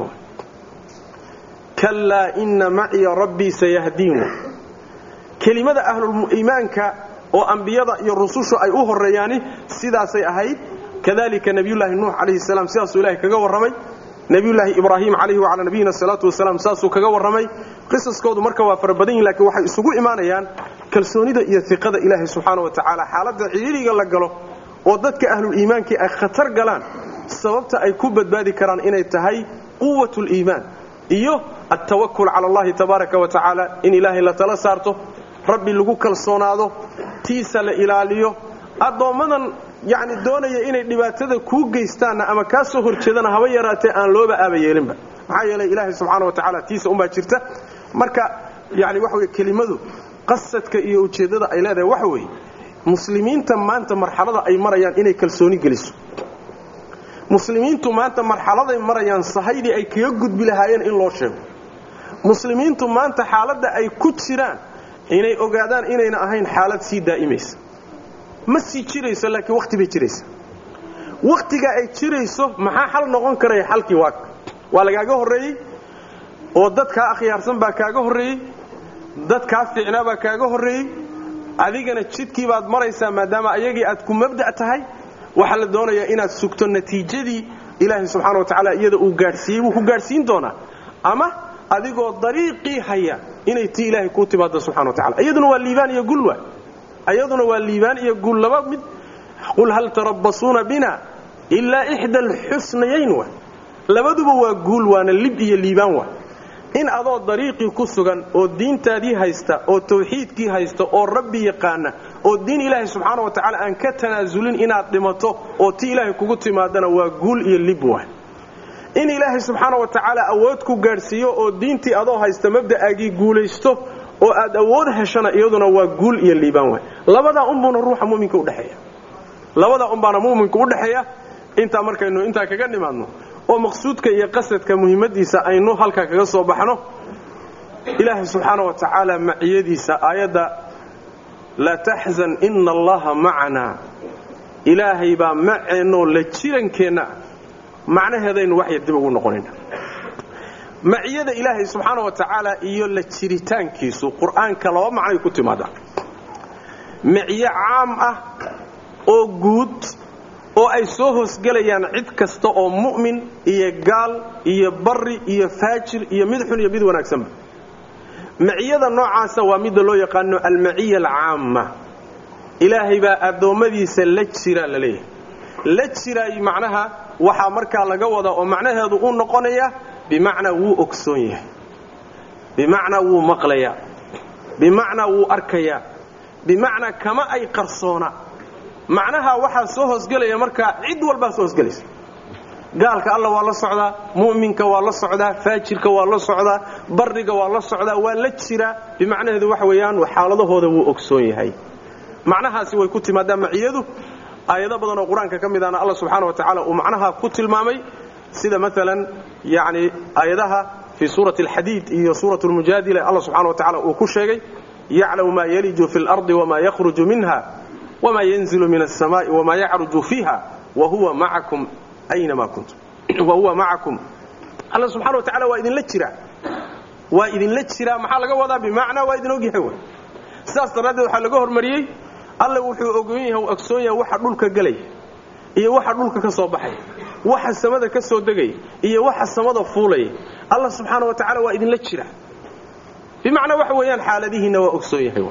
kalla inna ma'iya rabbi sayahdin kelimada ahlul iimaanka oo anbiyada iyo rusushu ay u horeeyaan sidaasay ahayd kadalika nabiyullaahi nuux alayhi salaam sidaasuu ilaahay kaga warramay nabiyullaahi ibraahim alayhi wa ala nabiyina salatu wasalaam saasuu kaga warramay qisaskoodu marka waa farabadan laakiin waxay isugu iimaanayaan kalsoonida iyo thiqada ilaahay subhanahu wa ta'ala xaaladda ciiriga la galo oo dadka ahlul iimaanka ay khatar galaan sababta ay ku badbaadi karaan inay tahay quwwatul iimaan iyo at-tawakkul ala Allah tabaaraka wa ta'ala in ilaahi la tala saarto rabbi lagu kalsoonaado tiisa la ilaaliyo adoomadan yaani doonaya inay dhibaatada ku geystaan ama ka soo horjeedana haba yaraatee aan looba aabayeelinba maxaa yeelay ilaahi subhanahu wa ta'ala tiisa uma jirta marka yaani waxa weey kelimadu qasadka iyo ujeedada ay leedahay waxa weey muslimiinta maanta marxalada ay marayaan inay kalsooni geliso muslimiintu maanta marxalada ay marayaan sahaydii ay kaga gudbi lahaayeen in loo sheego muslimiintu maanta xaaladda ay ku jiraan inay ogaadaan inayna ahayn xaalad sii daa'imaysa ma sii jirayso laakiin waqti bay jiraysa waqtiga ay jirayso maxaa xal noqon karay xalkii waa lagaaga horeeyay oo dadka akhyaarsan baa kaaga horeeyay dadka fiicnaa baa kaaga horeeyay adigana jidkii baad maraysaa maadaama ayagii aad ku mabda' tahay waxa la doonayaa inaad sugto natiijadii ilaahay subxaanahu wa ta'ala iyada uu gaarsiiyay uu ku gaarsiin doona ama adigoo dariiqii haya inay tii ilaahay ku timaado subxaanahu wa ta'ala iyaduna waa liibaan iyo gulwa ayaduna waa liibaan iyo gul laba mid qul hal tarabbasuna bina illa ihda al-husnayn wa labaduba waa gul waana lib iyo liibaan wa in adoo dariiqii ku sugan oo diintaadii haysta oo tawxiidkii haysta oo rabbi yaqaana oo diin ilaahay subxaanahu wa ta'ala aan ka tanaasulin inaad dhimato oo tii ilaahay kugu timaadana waa gul iyo lib wa in ilaahay subxaanahu wa ta'ala awood ku gaarsiiyo oo diintii adoo haysta mabda'aagii guulaysto oo aad awood heshana iyaduna waa gul iyo liibaan wa labada umbuna ruuxa muuminka u dhaxeeya labada umbaana muuminka u dhaxeeya inta markaynu inta kaga nimaadno oo maqsuudka iyo qasadka muhiimadiisa aynu halka kaga soo baxno ilaahay subxaanahu wa ta'ala maciyadiisa aayada la tahzan inna allaha ma'ana ilaahay ba maceeno la jirankeena macnaheedaynu wax dib ugu noqonayna maciyada ilaahay subxaanahu wa ta'ala iyo la jiritaankiisu quraanka laba macno ku timaada maciya caam ah oo guud oo ay soo hoosgalayaan cid kasta oo mu'min iyo gaal iyo bari iyo faajir iyo mid xun iyo mid wanaagsan maciyada noocaasa waa mid loo yaqaan al-maciya al-aamma ilaahay baa adoomadiisa la jira laleeyahay la jiray macnaha waxa marka laga wada oo macnaheedu uu noqonaya bimaana wuu ogsoon yahay bimaana wuu maqlaya bimaana wuu arkaya bimaana kama ay qarsoona macnaha waxa soo hoosgalaya marka cid walba soo hoosgalaysa gaalka Allah waa la socdaa mu'minka waa la socdaa faajirka waa la socdaa bariga waa la socdaa waa la jira bimaanaheedu wax weeyaan xaaladahooda wuu ogsoon yahay macnahaasi way ku timaadaa maciyadu aayado badan oo quraanka kamid ah Allah subhanahu wa ta'ala uu macnaha ku tilmaamay sida midalan yaani aayadaha fi surati al-hadid iyo suratu al-mujadila Allah subhanahu wa ta'ala uu ku sheegay ya'lamu ma yaliju fil ardi wa ma yakhruju minha wa ma yanzilu min as-samaa'i wa ma ya'ruju fiha wa huwa ma'akum aynama kuntum wa huwa ma'akum Allah subhanahu wa ta'ala waa idin la jira maxaa laga wadaa bimaana waa idin ogyahay saas daradeed waxa laga hormariyay Allah wuxuu ogoon yahay ogsoon yahay waxa dhulka galay iyo waxa dhulka ka soo baxay waxa samada ka soo degay iyo waxa samada fuulay Allah subhanahu wa ta'ala waa idin la jira bimaana waxa weeyaan xaaladihiina waa ogsoon yahay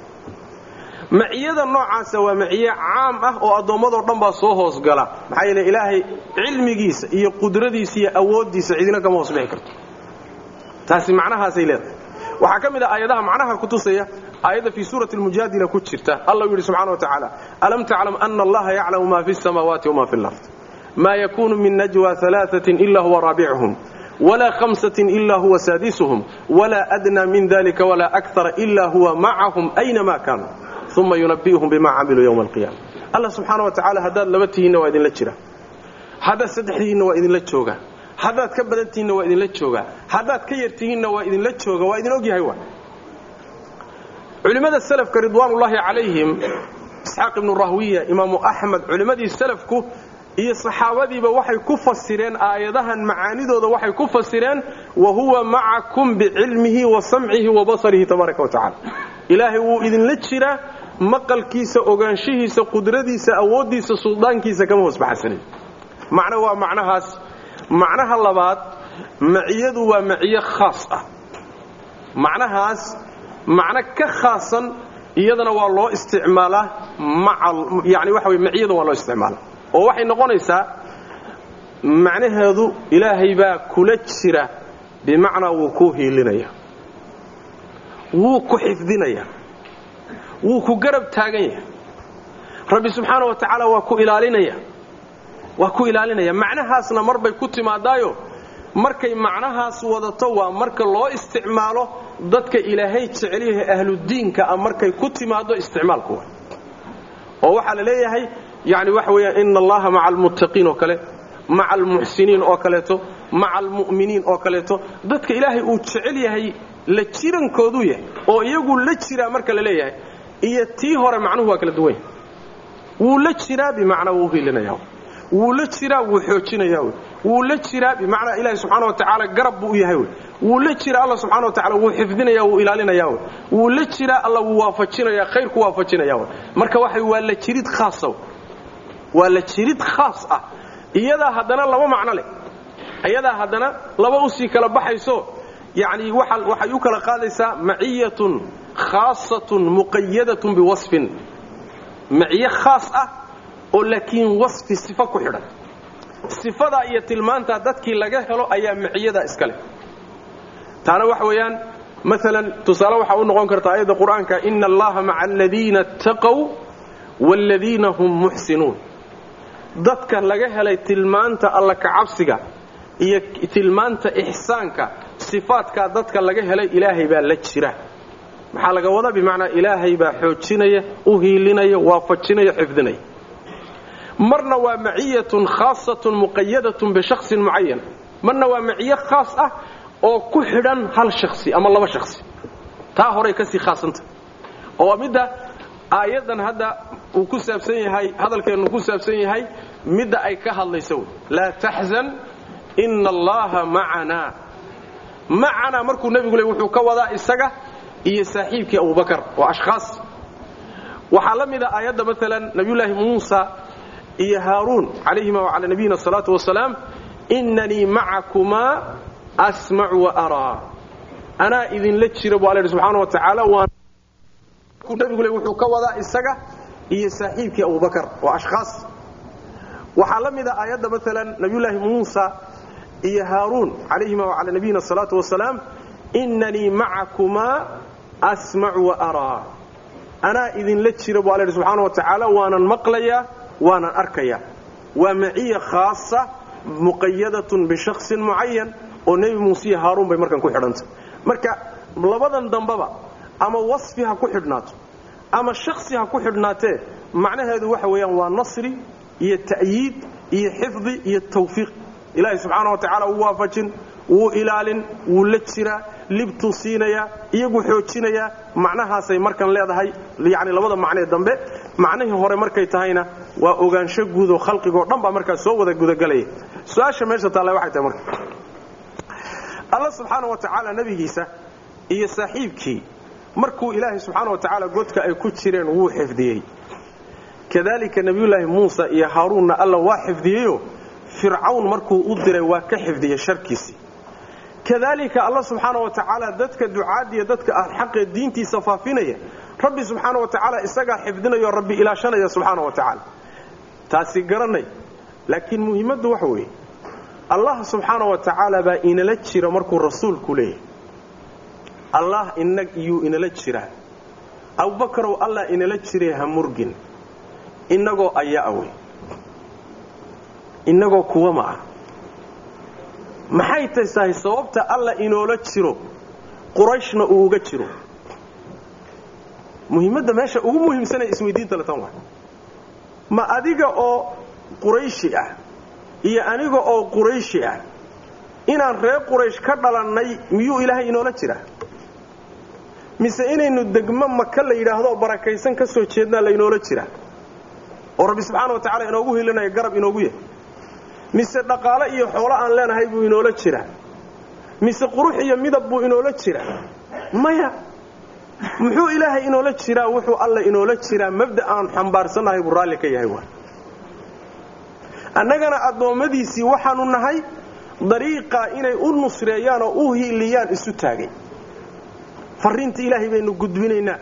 maciyada noocaas waa maciya caam ah oo adoomado dhan baa soo hoos gala maxay yeelay ilaahay cilmigiisa iyo qudradiisa iyo awoodiisa cidina kama hoos bixi karto taasi macnahaas ay leedahay waxa kamid ah aayadaha macnaha ku tusaya aayada fi surati al-mujadila ku jirta Allah yiri subhanahu wa ta'ala alam ta'lam anna Allah ya'lamu ma fi as-samawati wa ma fi al-ard ma yakunu min najwa thalathatin illa huwa rabi'uhum ولا خمسة إلا هو سادسهم ولا أدنى من ذلك ولا أكثر إلا هو معهم أينما كانوا ثم ينبئهم بما عملوا يوم القيامة الله سبحانه وتعالى هذا لبتهن وإذن لجرا هذا سدحهن وإذن لجوغا هذا كبدتهن وإذن لجوغا هذا كيرتهن وإذن لجوغا وإذن أوجي هيوا علماء السلف كرضوان الله عليهم إسحاق بن الراهوية إمام أحمد علماء السلف iyo saxaabadiiba waxay ku fasireen aayadahan macaanidooda waxay ku fasireen wa huwa ma'akum bi'ilmihi wa sam'ihi wa basarihi tabaaraka wa ta'ala ilaahi wuu idin la jira maqalkiisa ogaanshihiisa qudradiisa awoodiisa suldaankiisa kama hoos baxsan macna waa macnahaas macnaha labaad maciyadu waa maciye khaas ah macnahaas macna ka khaasan iyadana waa loo isticmaalaa yani waxa way maciyada waa loo isticmaalaa oo waxay noqonaysaa macnaheedu ilaahay baa kula jira bimacnaa wuu ku hiilinaya wuu ku xifdinaya wuu ku garab taagan yahay rabbi subxaanahu wa tacaala waa ku ilaalinaya macnahaasna marbay ku timaadaayo markay macnahaas wadato waa marka loo isticmaalo dadka ilaahay jecel yahay ahludiinka markay ku timaado isticmaalku oo waxa la leeyahay yani waxa weeyaan inna allaha maca almuttaqiin oo kale maca almuxsiniin oo kaleeto maca almu'miniin oo kaleeto dadka ilaahay uu jecel yahay la jirankoodu yahay oo iyagu la jira marka la leeyahay iyo tii hore macnuhu waa kala duwan wuu la jiraa bimacnaa wuu hiilinaya wuu la jiraa wuu xoojinaya wuu la jiraa bimacnaa ilaahay subxaanahu wa tacaala garab buu u yahay wuu la jiraa allah subxaanahu wa tacaala wuu xifdinaya wuu ilaalinaya wuu la jiraa allah wuu waafajinaya khayrku waafajinaya marka waa la jirid khaasa waa la jirid khaas ah iyadaa haddana laba macno leh iyadaa haddana laba usii kala baxayso yani waxay u kala qaadaysaa maciyatun khaasatun muqayadatun biwasfin maciye khaas ah oo laakiin wasfi sifa ku xidhan sifada iyo tilmaanta dadkii laga helo ayaa maciyada iska leh taana waxa weeyaan maalan tusaale waxa u noqon karta aayadda qur-aanka inna allaha maca aladiina ittaqow waaladiina hum muxsinuun dadka laga helay tilmaanta alla ka cabsiga iyo tilmaanta ihsaanka sifaadka dadka laga helay ilaahay baa la jira maxaa laga wada bimacnaa ilaahay baa xoojinaya u hiilinaya waafajinaya xifdinaya marna waa maciyatun khaasatun muqayadatun bishakhsin mucayan marna waa maciye khaas ah oo ku xidhan hal shakhsi ama laba shakhsi taa horay kasii khaasanta oo midda aayadan hadda uu ku saabsan yahay hadalkeenu ku saabsan yahay midda ay ka hadlayso la tahzan inna allaha ma'ana markuu nabigu leeyahay wuxuu ka wadaa isaga iyo saaxiibkii Abu Bakar waa ashkhas waxa la mid ah aayada midalan nabiyullaahi Muusa iyo Haaruun alayhima wa ala nabiyina salatu wasalaam innani ma'akuma asma'u wa ara ana idin la jiro baa Allah subhanahu wa ta'ala waa ku nabigu leeyahay wuxuu ka wadaa isaga iyo saaxiibkii Abu Bakar waa ashkhas waxa la mid ah aayada midalan nabiyullaahi Muusa iyo Haaruun alayhima wa ala nabiyina salatu wasalaam innani ma'akuma asma'u wa ara ana idin la jiro baa Allah subhanahu wa ta'ala waanan maqlaya waanan arkaya waa maciya khaasa muqayadatun bi shakhsin muayyan oo nabi Muusa iyo Haaruun bay markan ku xidhantay marka labadan dambaba ama wasfiha ku xidhnaato ama shakhsiha ku xidhnaatee macnaheedu waxa weeyaan waa nasri iyo ta'yiid iyo xifdi iyo tawfiiq ilaahay subhanahu wa ta'ala uu waafajin wuu ilaalin wuu la jira libtu siinaya iyagu xoojinaya macnahaasay markan leedahay yaani labada macnee dambe macnahi hore markay tahayna waa ogaansho guud oo khalqiga oo dhan ba markaa soo wada gudagalay su'aasha meesha taala waxay tahay marka Allah subhanahu wa ta'ala nabigiisa iyo saaxiibkii markuu ilaahay subhanahu wa ta'ala godka ay ku jireen wuu xifdiyay kadalika nabiyullaahi Muusa iyo Haaruunna Allah waa xifdiyeeyo fircawn markuu u diray waa ka xifdiyay sharkiisi كذلك الله سبحانه وتعالى ذاتك دعاء ذاتك الحق دينتي صفافينيا ربي سبحانه وتعالى اسغا حفظنا يا ربي الى شانيا سبحانه وتعالى تاسي غرني لكن مهمته وحوي الله سبحانه وتعالى با ان لا جيره markuu rasuulku leeyahay الله انك يو ان لا جيره ابو بكر الله ان لا جيره hamurgin inago ayaa away inago kuwa ma maxay tahay sababta Allah inoola jiro qurayshna uu uga jiro muhiimada meesha ugu muhiimsan ee isweydiinta la tan waa ma adiga oo qurayshi ah iyo aniga oo qurayshi ah inaan reer quraysh ka dhalanay miyuu ilaahay inoola jira mise inaynu degmo Makka la yiraahdo barakaysan ka soo jeedna la inoola jira oo Rabbi subhanahu wa ta'ala inoogu hiilinayo garab inoogu yahay mise dhaqaale iyo xoolo aan leenahay buu inoola jira mise qurux iyo midab buu inoola jira maya muxuu ilaahay inoola jira wuxuu alla inoola jira mabda aan xambaarsanahay buu raali ka yahay waa annagana adoomadiisii waxaanu nahay dariiqa inay u nusreeyaan oo u hiiliyaan isu taagay fariinta ilaahay baynu gudbinaynaa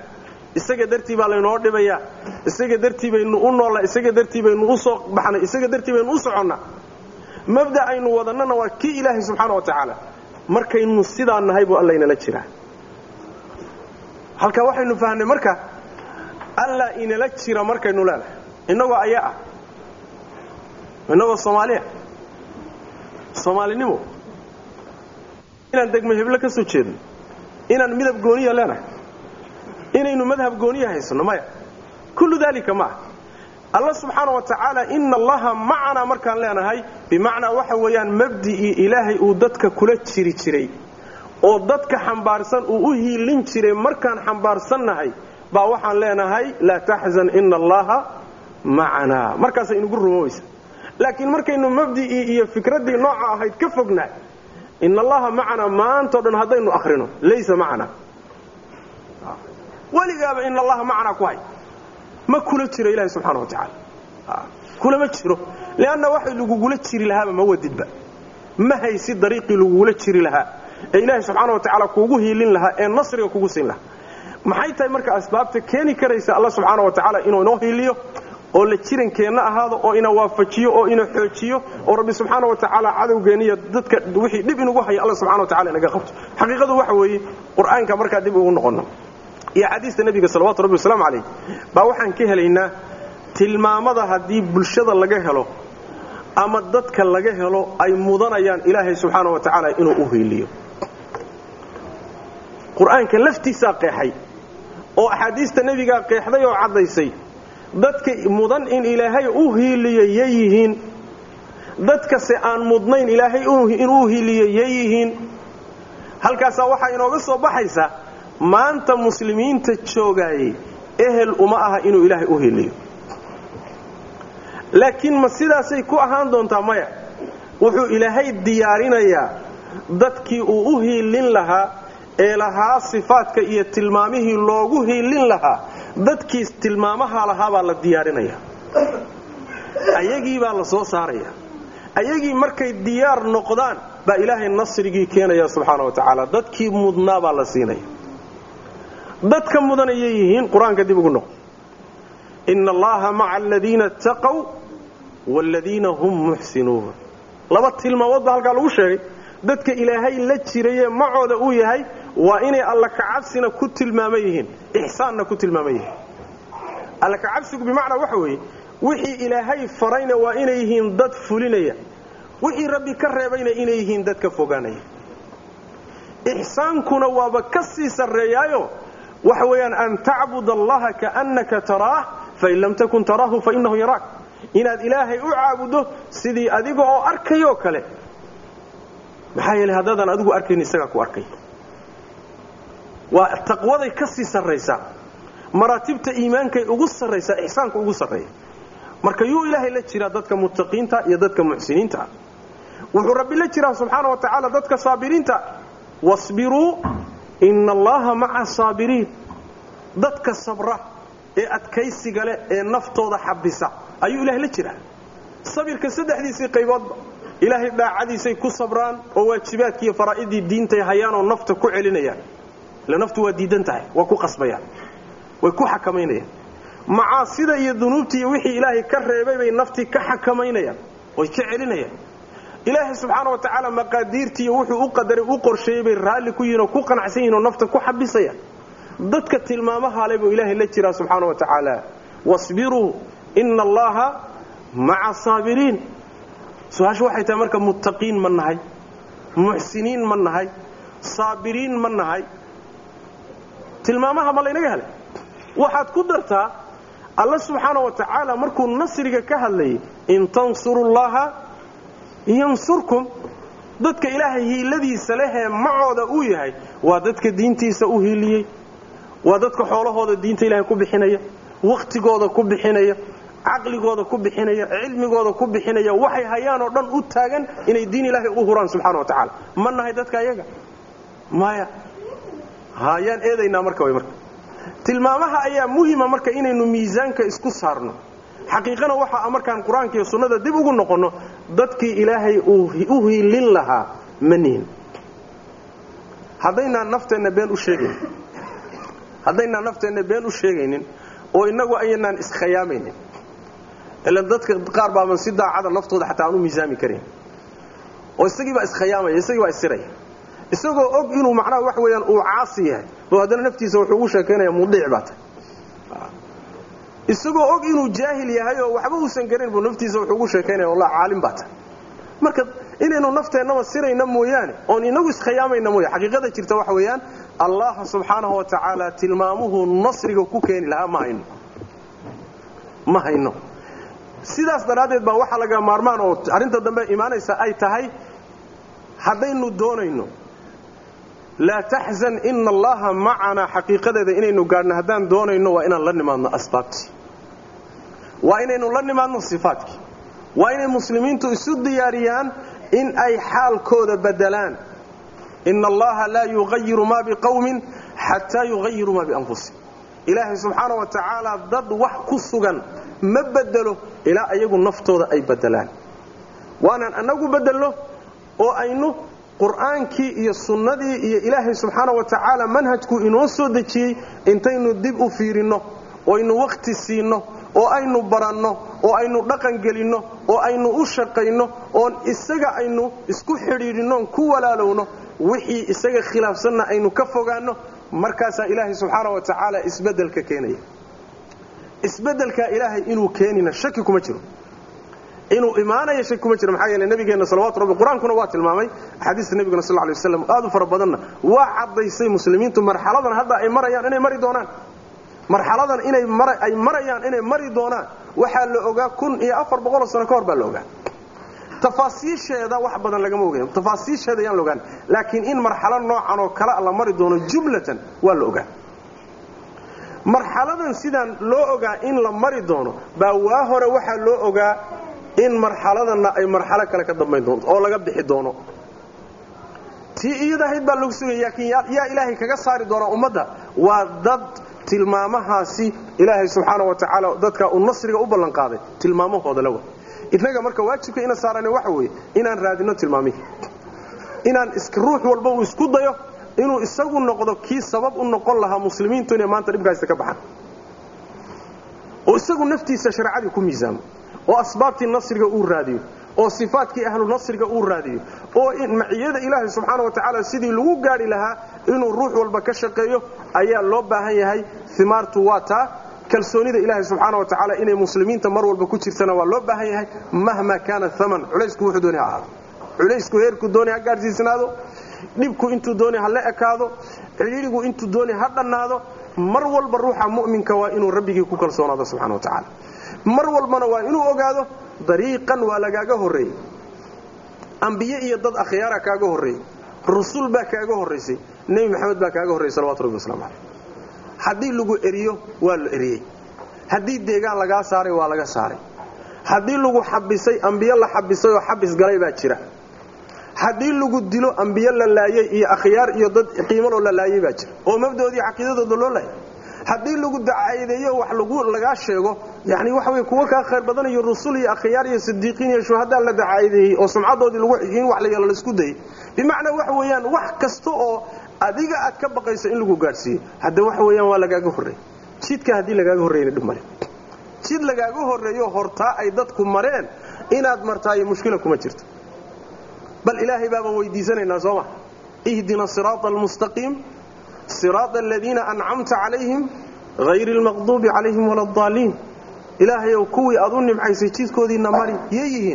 isaga dartii baa laynoo dhibayaa isaga dartii baynu u noolaa isaga dartii baynu u soo baxnay isaga dartii baynu u soconnaa mabda aynu wadannana waa kii ilaahay subxaana wa tacaala markaynu sidaa nahay buu alla inala jiraa halkaa waxaynu fahnay marka alla inala jira markaynu leenahay innagoo ayaa ah innagoo soomaaliya soomaalinimo inaan degmo heblo ka soo jeedno inaan midab gooniya leenahay inaynu madhab gooniya haysano maya kullu daalika ma Allah subxaanahu wa ta'ala inna allaha ma'ana markaan leenahay bimacnaa waxa weeyaan mabdii ilaahay uu dadka kula jiri jiray oo dadka xambaarsan uu u hiilin jiray markaan xambaarsannahay baa waxaan leenahay la tahzan inna allaha ma'ana markaas inugu rumaysa laakiin markaynu mabdii iyo fikradii nooca ahayd ka fognaay inna allaha ma'ana maanta dhan hadaynu akhrino laysa ma'ana waligaaba inna allaha ma'ana ku hay ma kula jiro ilaahay subxaanahu wa ta'ala kula ma jiro leanna waxa lagu gula jiri lahaa ma wadidba ma haysi dariiqi lagu gula jiri lahaa ilaahay subxaanahu wa ta'ala kuugu hiilin lahaa ee nasriga kugu siin lahaa maxay tahay marka asbaabta keeni karaysa Allah subxaanahu wa ta'ala inuu noo hiiliyo oo la jirankeena ahaado oo ina waafajiyo oo ina xoojiyo oo rabbi subxaanahu wa ta'ala cadawgeeniya dadka wixii dib inugu hay Allah subxaanahu wa ta'ala inaga qabto xaqiiqadu waxa weeye quraanka marka dib ugu noqono iyo xadiiska nabiga sallallahu alayhi wa sallam baa waxaan ka helaynaa tilmaamada hadii bulshada laga helo ama dadka laga helo ay mudanayaan ilaahay subxaanahu wa ta'ala inuu u hiiliyo quraanka laftiisa qeexay oo xadiista nabiga qeexday oo cadaysay dadka mudan in ilaahay u hiiliyo yihiin dadka se aan mudnayn ilaahay inuu hiiliyo yihiin halkaas waxa inooga soo baxaysa maanta muslimiinta joogay ehel uma aha inuu ilaahay u hiiliyo laakiin ma sidaasay ku ahaan doontaa maya wuxuu ilaahay diyaarinayaa dadkii uu u hiilin lahaa ee lahaa sifaadka iyo tilmaamihii loogu hiilin lahaa dadkii tilmaamaha lahaa baa la diyaarinaya ayagii baa la soo saaraya ayagii markay diyaar noqdaan baa ilaahay nasrigii keenaya subxaanahu wa ta'ala dadkii mudnaa baa la siinaya dadka mudanayay yihiin quraanka dib ugu noqo inna allaha ma'a alladheena taqaw walladheena hum muhsinuun laba tilmaamood halka lagu sheegay dadka ilaahay la jiray macooda uu yahay waa inay alla ka cabsina ku tilmaamay yihiin ihsaanna ku tilmaamay yihiin alla ka cabsigu bimaana waxa weeye wixii ilaahay farayna waa inay yihiin dad fulinaya wixii rabbi ka reebayna inay yihiin dad ka fogaanaya ihsaankuna waaba ka sii sareeyaayo waxa weeyaan an ta'budu allaha ka'annaka taraah fa in lam takun taraahu fa innahu yaraak inaad ilaahay u caabudo sidii adiga oo arkayo kale maxaa yeelay hadadan adigu arkayn isaga ku arkay waa taqwada ka sii sareysa maratibta iimaanka ugu sareysa ihsaanka ugu sareeya marka yuu ilaahay la jira dadka muttaqiinta iyo dadka muhsiniinta wuxuu rabbi la jira subhanahu wa ta'ala dadka saabiriinta wasbiru inna allaha ma'a saabiriin dadka sabra ee adkaysiga leh ee naftooda xabisa ayuu ilaahay la jira sabirka saddexdiisii qaybood ilaahay daacadiisay ku sabraan oo waajibaadka iyo faraa'idii diinta hayaan oo nafta ku celinayaan la naftu waa diidan tahay waa ku qasbayaan way ku xakameynayaan macaasida iyo dunuubta iyo wixii ilaahay ka reebay bay nafti ka xakameynayaan way ka celinayaan ilaahay subxaanahu wa ta'ala maqaadiirtii wuxuu u qadaray u qorsheeyay bay raali ku yihiin oo ku qanacsan yihiin oo nafta ku xabisayaan dadka tilmaamaha leh buu ilaahay la jira subxaanahu wa ta'ala wasbiru inna allaha ma'a saabiriin su'aashu waxay tahay marka muttaqiin ma nahay muhsiniin ma nahay saabiriin ma nahay tilmaamaha ma laynaga helay waxaad ku dartaa Allah subhanahu wa ta'ala markuu nasriga ka hadlay in tansurullaha yansurkum dadka ilaahay hiiladiisa leh macooda uu yahay waa dadka diintiisa u hiiliyay waa dadka xoolahooda diinta ilaahay ku bixinaya waqtigooda ku bixinaya aqligooda ku bixinaya cilmigooda ku bixinaya waxay hayaan oo dhan u taagan inay diin ilaahay u huraan subhanahu wa ta'ala ma nahay dadka ayaga maya hayaan eedayna marka way marka tilmaamaha ayaa muhiima marka inaynu miisaanka isku saarno xaqiiqana waxa markaan quraanka iyo sunnada dib ugu noqono dadkii ilaahay u hiilin lahaa maniin hadayna nafteena been u sheegin haddayna nafteena been u sheegaynin oo inagu aynan iskhayaameynin ila dadka qaar baa man si daacada naftooda xataa aanu miisaami karin oo isagii baa iskhayaamaya isagii baa isiraya isagoo og inuu macnaha wax weeyaan uu caasi yahay oo hadana naftiisa wuxuu ugu sheekeynaya mudiic baata isagoo og inuu jaahil yahay oo waxba uusan garin buu naftiisa wuxuu ugu sheekeynaya wallahi caalim baata marka inaynu nafteenna sirayna mooyaan oo inagu iskhayaameyna mooyaan xaqiiqada jirta wax weeyaan Allah subhanahu wa ta'ala tilmaamuhu nasriga ku keeni lahaa ma hayno sidaas daraadeed baa waxa laga maarmaan oo arinta dambe iimaanaysa ay tahay hadaynu doonayno la tahzan inna allaha ma'ana haqiiqadeeda inaynu gaarno hadaan doonayno waa inaan la nimaadno asbaabti waa inaynu la nimaadno sifaadki waa inay muslimiintu isu diyaariyaan in ay xaalkooda bedelaan inna allaha la yughayyiru ma biqawmin hatta yughayyiru ma bi anfusihim ilaahi subhanahu wa ta'ala dad wax ku sugan ma bedelo ila ayagu naftooda ay bedelaan waana anagu bedelno oo aynu quraankii iyo sunnadii iyo ilaahi subhanahu wa ta'ala manhajku inoo soo dajiyay intaynu dib u fiirino oo aynu waqti siino oo aynu baranno oo aynu dhaqan gelino oo aynu u shaqeyno oo isaga aynu isku xiriirino ku walaalowno wixii isaga khilaafsanna aynu ka fogaano markaas ilaahi subhanahu wa ta'ala isbedelka keenaya isbedelka ilaahi inuu keenina shaki kuma jiro inuu iimaanaya shaki kuma jiro maxaa yeelay nabigeena salawaatu rabbi quraankuna waa tilmaamay xadiis nabiga sallallahu alayhi wasallam aad u farabadanna waa cadaysay muslimiintu marxaladan hadda ay marayaan inay mari doonaan marxaladan inay marayaan inay mari doonaan waxa la ogaa 1400 sano ka hor baa la ogaa tafaasiisheeda wax badan laga moogayo tafaasiisheeda yaan la ogaan laakiin in marxalad noocan oo kala la mari doono jumlatan waa la ogaa marxaladan sidan loo ogaa in la mari doono baa waa hore waxa loo ogaa in marxaladan ay marxalad kale ka dambeyn doonto oo laga bixi doono tii iyada hayd baa lagu sugay laakiin yaa ilaahay kaga saari doona ummadda waa dad tilmaamahaasi ilaahay subhanahu wa ta'ala dadka uu nasriga u ballan qaaday tilmaamahooda lawa inaga marka waajibka ina saarane waxa weeye inaan raadino tilmaamihi inaan ruux walba uu isku dayo inuu isagu noqdo kii sabab u noqon lahaa muslimiintu inay maanta dhibkaas ka baxaan oo isagu naftiisa sharciga ku miisaamo oo asbaabtii nasriga uu raadiyo oo sifaadkii ahlu nasriga uu raadiyo oo in maciyada ilaahay subhanahu wa ta'ala sidii lagu gaari lahaa inuu ruux walba ka shaqeeyo ayaa loo baahan yahay thimartu wata kalsoonida ilaahay subhanahu wa ta'ala inay muslimiinta mar walba ku jirtana waa loo baahan yahay mahma kana thaman culaysku wuxuu doonay ahaado culaysku heerku doonay gaarsiisnaado dhibku intuu doonay ha la ekaado xiriirigu intuu doonay ha dhanaado mar walba ruuxa mu'minka waa inuu rabbigii ku kalsoonaado subhanahu wa ta'ala mar walbana waa inuu ogaado dariiqan waa lagaaga horeeyay anbiye iyo dad akhyaara kaaga horeeyay rasuul baa kaaga horeysay nabi maxamed baa kaaga horeeyay sallallahu alayhi wasallam hadii lagu eriyo waa la eriyay hadii deegaan laga saaray waa laga saaray hadii lagu xabisay anbiye la xabisay oo xabis galay baa jira hadii lagu dilo anbiye la laayay iyo akhyaar iyo dad qiimo loo la laayay baa jira oo mabdoodii aqeedadooda loo laayay hadii lagu dacaydeeyo wax laga sheego yaani waxa way kuwa ka khayr badan iyo rasuul iyo akhyaar iyo sidiiqiin iyo shuhada la dacaydeeyay oo sumcadoodii lagu in wax la yeelo la isku day bimaana waxa weeyaan wax kasto oo adiga aad ka baqayso in lagu gaarsiyo hadda waxa weeyaan waa lagaaga horeey jidka hadii lagaaga horeeyay dhib male jid lagaaga horeeyo horta ay dadku mareen inaad martaayo mushkila kuma jirto bal ilaahi baaba weydiisanayna sooma ihdina siratal mustaqim صراط الذين أنعمت عليهم غير المغضوب عليهم ولا الضالين إلهي وكوي أظن محيسيتيس كودي النماري ييهين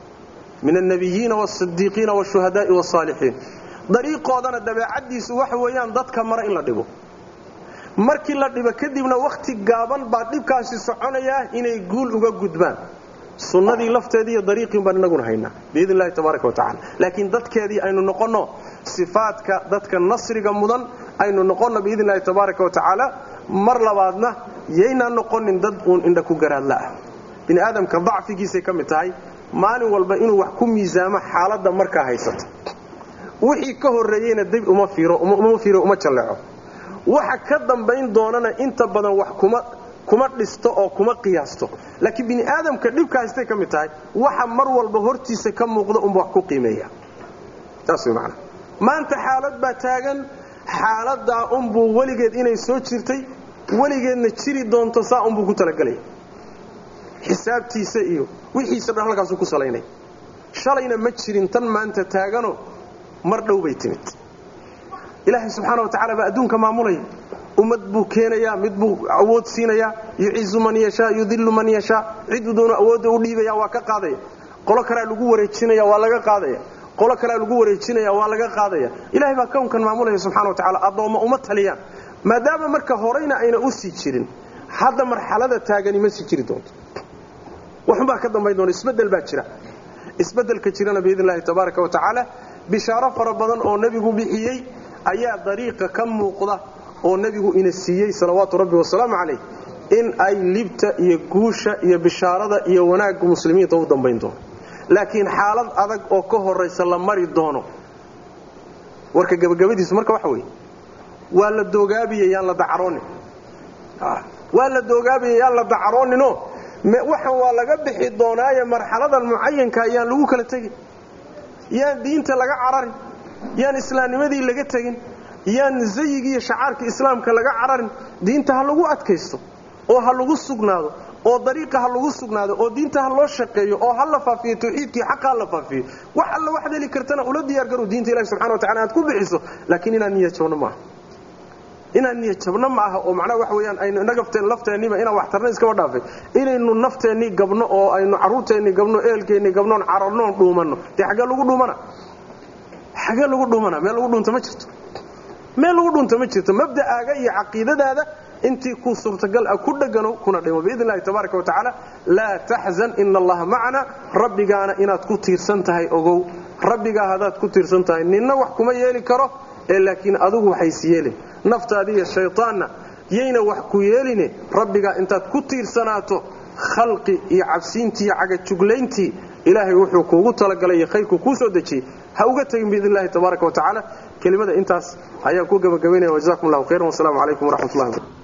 من النبيين والصديقين والشهداء والصالحين طريق قادنا الدبع عدي سواح ويان ضدك مرة إلا دبو مركي الله دبا كدبنا وقت قابل بعد دبكاسي سعونيا إنه يقول أغا قدبان سنة دي لفتة دي طريق بان نقول هينا بإذن الله تبارك وتعالى لكن ضدك دي أين نقولنا صفاتك ضدك النصر قمضان aynu noqono biidinaahi tabaaraka wa taala mar labaadna yeena noqonin dad uun inda ku garaadla bin aadamka dacfigiisa ka mid tahay maalin walba inuu wax ku miisaamo xaaladda marka haysato wixii ka horeeyayna dib uma fiiro uma jaleeco waxa ka dambeyn doonana inta badan wax kuma dhisto oo kuma qiyaasto laakiin bin aadamka dhibka haystay ka mid tahay waxa mar walba hortiisa ka muuqdo wax ku qiimeeya taas macna maanta xaalad ba taagan xaaladda unbuu weligeed inay soo jirtay weligeedna jiri doonto saa unbuu ku talagalay xisaabtiisa iyo wixiisa dhan halkaas ku salaynay shalayna ma jirin tan maanta taagano mar dhow bay timid ilaahay subxaanahu wa ta'ala ba adduunka maamulay ummad buu keenayaa mid buu awood siinayaa yucizu man yashaa yudillu man yashaa cidu doona awoodda u dhiibaya waa ka qaadaya qolo kale lagu wareejinaya waa laga qaadaya qolo kale lagu wareejinaya waa laga qaadaya ilaahay baa koonkan maamulaya subxaanahu wa ta'ala adooma uma taliyaan maadaama marka horeyna ayna u sii jirin hadda marxalada taagani ma sii jiri doonto waxba ka dambeyn doona isbedel baa jira isbedelka jirana biidnaahi tabaaraka wa ta'ala bishaaro fara badan oo nabigu bixiyay ayaa dariiqa ka muuqda oo nabigu ina siiyay salawaatu rabbi wa salaamu alayhi in ay libta iyo guusha iyo bishaarada iyo wanaagga muslimiinta u dambeyn doono laakiin xaalad adag oo ka horeysa la mari doono warka gabagabadiisu marka waxa weeye waa la doogaabiyaa la dacaroonin waa la doogaabiyaa la dacaroonino waxa waa laga bixi doonaa marxaladan muayyanka ayaan lagu kala tagin yaan diinta laga cararin yaan islaamnimadii laga tagin yaan zayigi iyo shacaarka islaamka laga cararin diinta ha lagu adkaysto oo ha lagu sugnaado oo dariiqa ha lagu sugnaado oo diinta ha loo shaqeeyo oo ha la faafiyo tawxiidkii xaqa la faafiyo wax alla wax deli kartana ula diyaar garu diinta ilaahay subxaanahu wa ta'ala aad ku bixiso laakiin inaan niyad jabno ma aha oo macnaha wax weeyaan aynu nagafteen lafteeniba inaan wax tarna iska dhaafay inaynu nafteeni gabno oo aynu caruurteeni gabno eelkeeni gabno cararno dhuumano xaga lagu dhuumana meel lagu dhuunta ma jirto mabda'aaga iyo aqeedadaada intii ku suurtagal ah ku dhagano kuna dhimo biidnaahi tabaaraka wa ta'ala la tahzan inna allaha ma'ana rabbigaana inaad ku tiirsan tahay ogow rabbiga hadaad ku tiirsan tahay ninna wax kuma yeeli karo laakiin adigu waxay siyeelin naftaada iyo shaytaanna yeyna wax ku yeeline rabbiga intaad ku tiirsanaato khalqi iyo cabsiintii iyo cagajuglayntii ilaahay wuxuu kuugu talagalay khayrku ku soo dajiyay ha uga tagin biidnaahi tabaaraka wa ta'ala kelimada intaas ayaan ku gabagabeynaa wajazaakumullahu khayran wa salaamu alaykum wa rahmatullahi wa barakatuh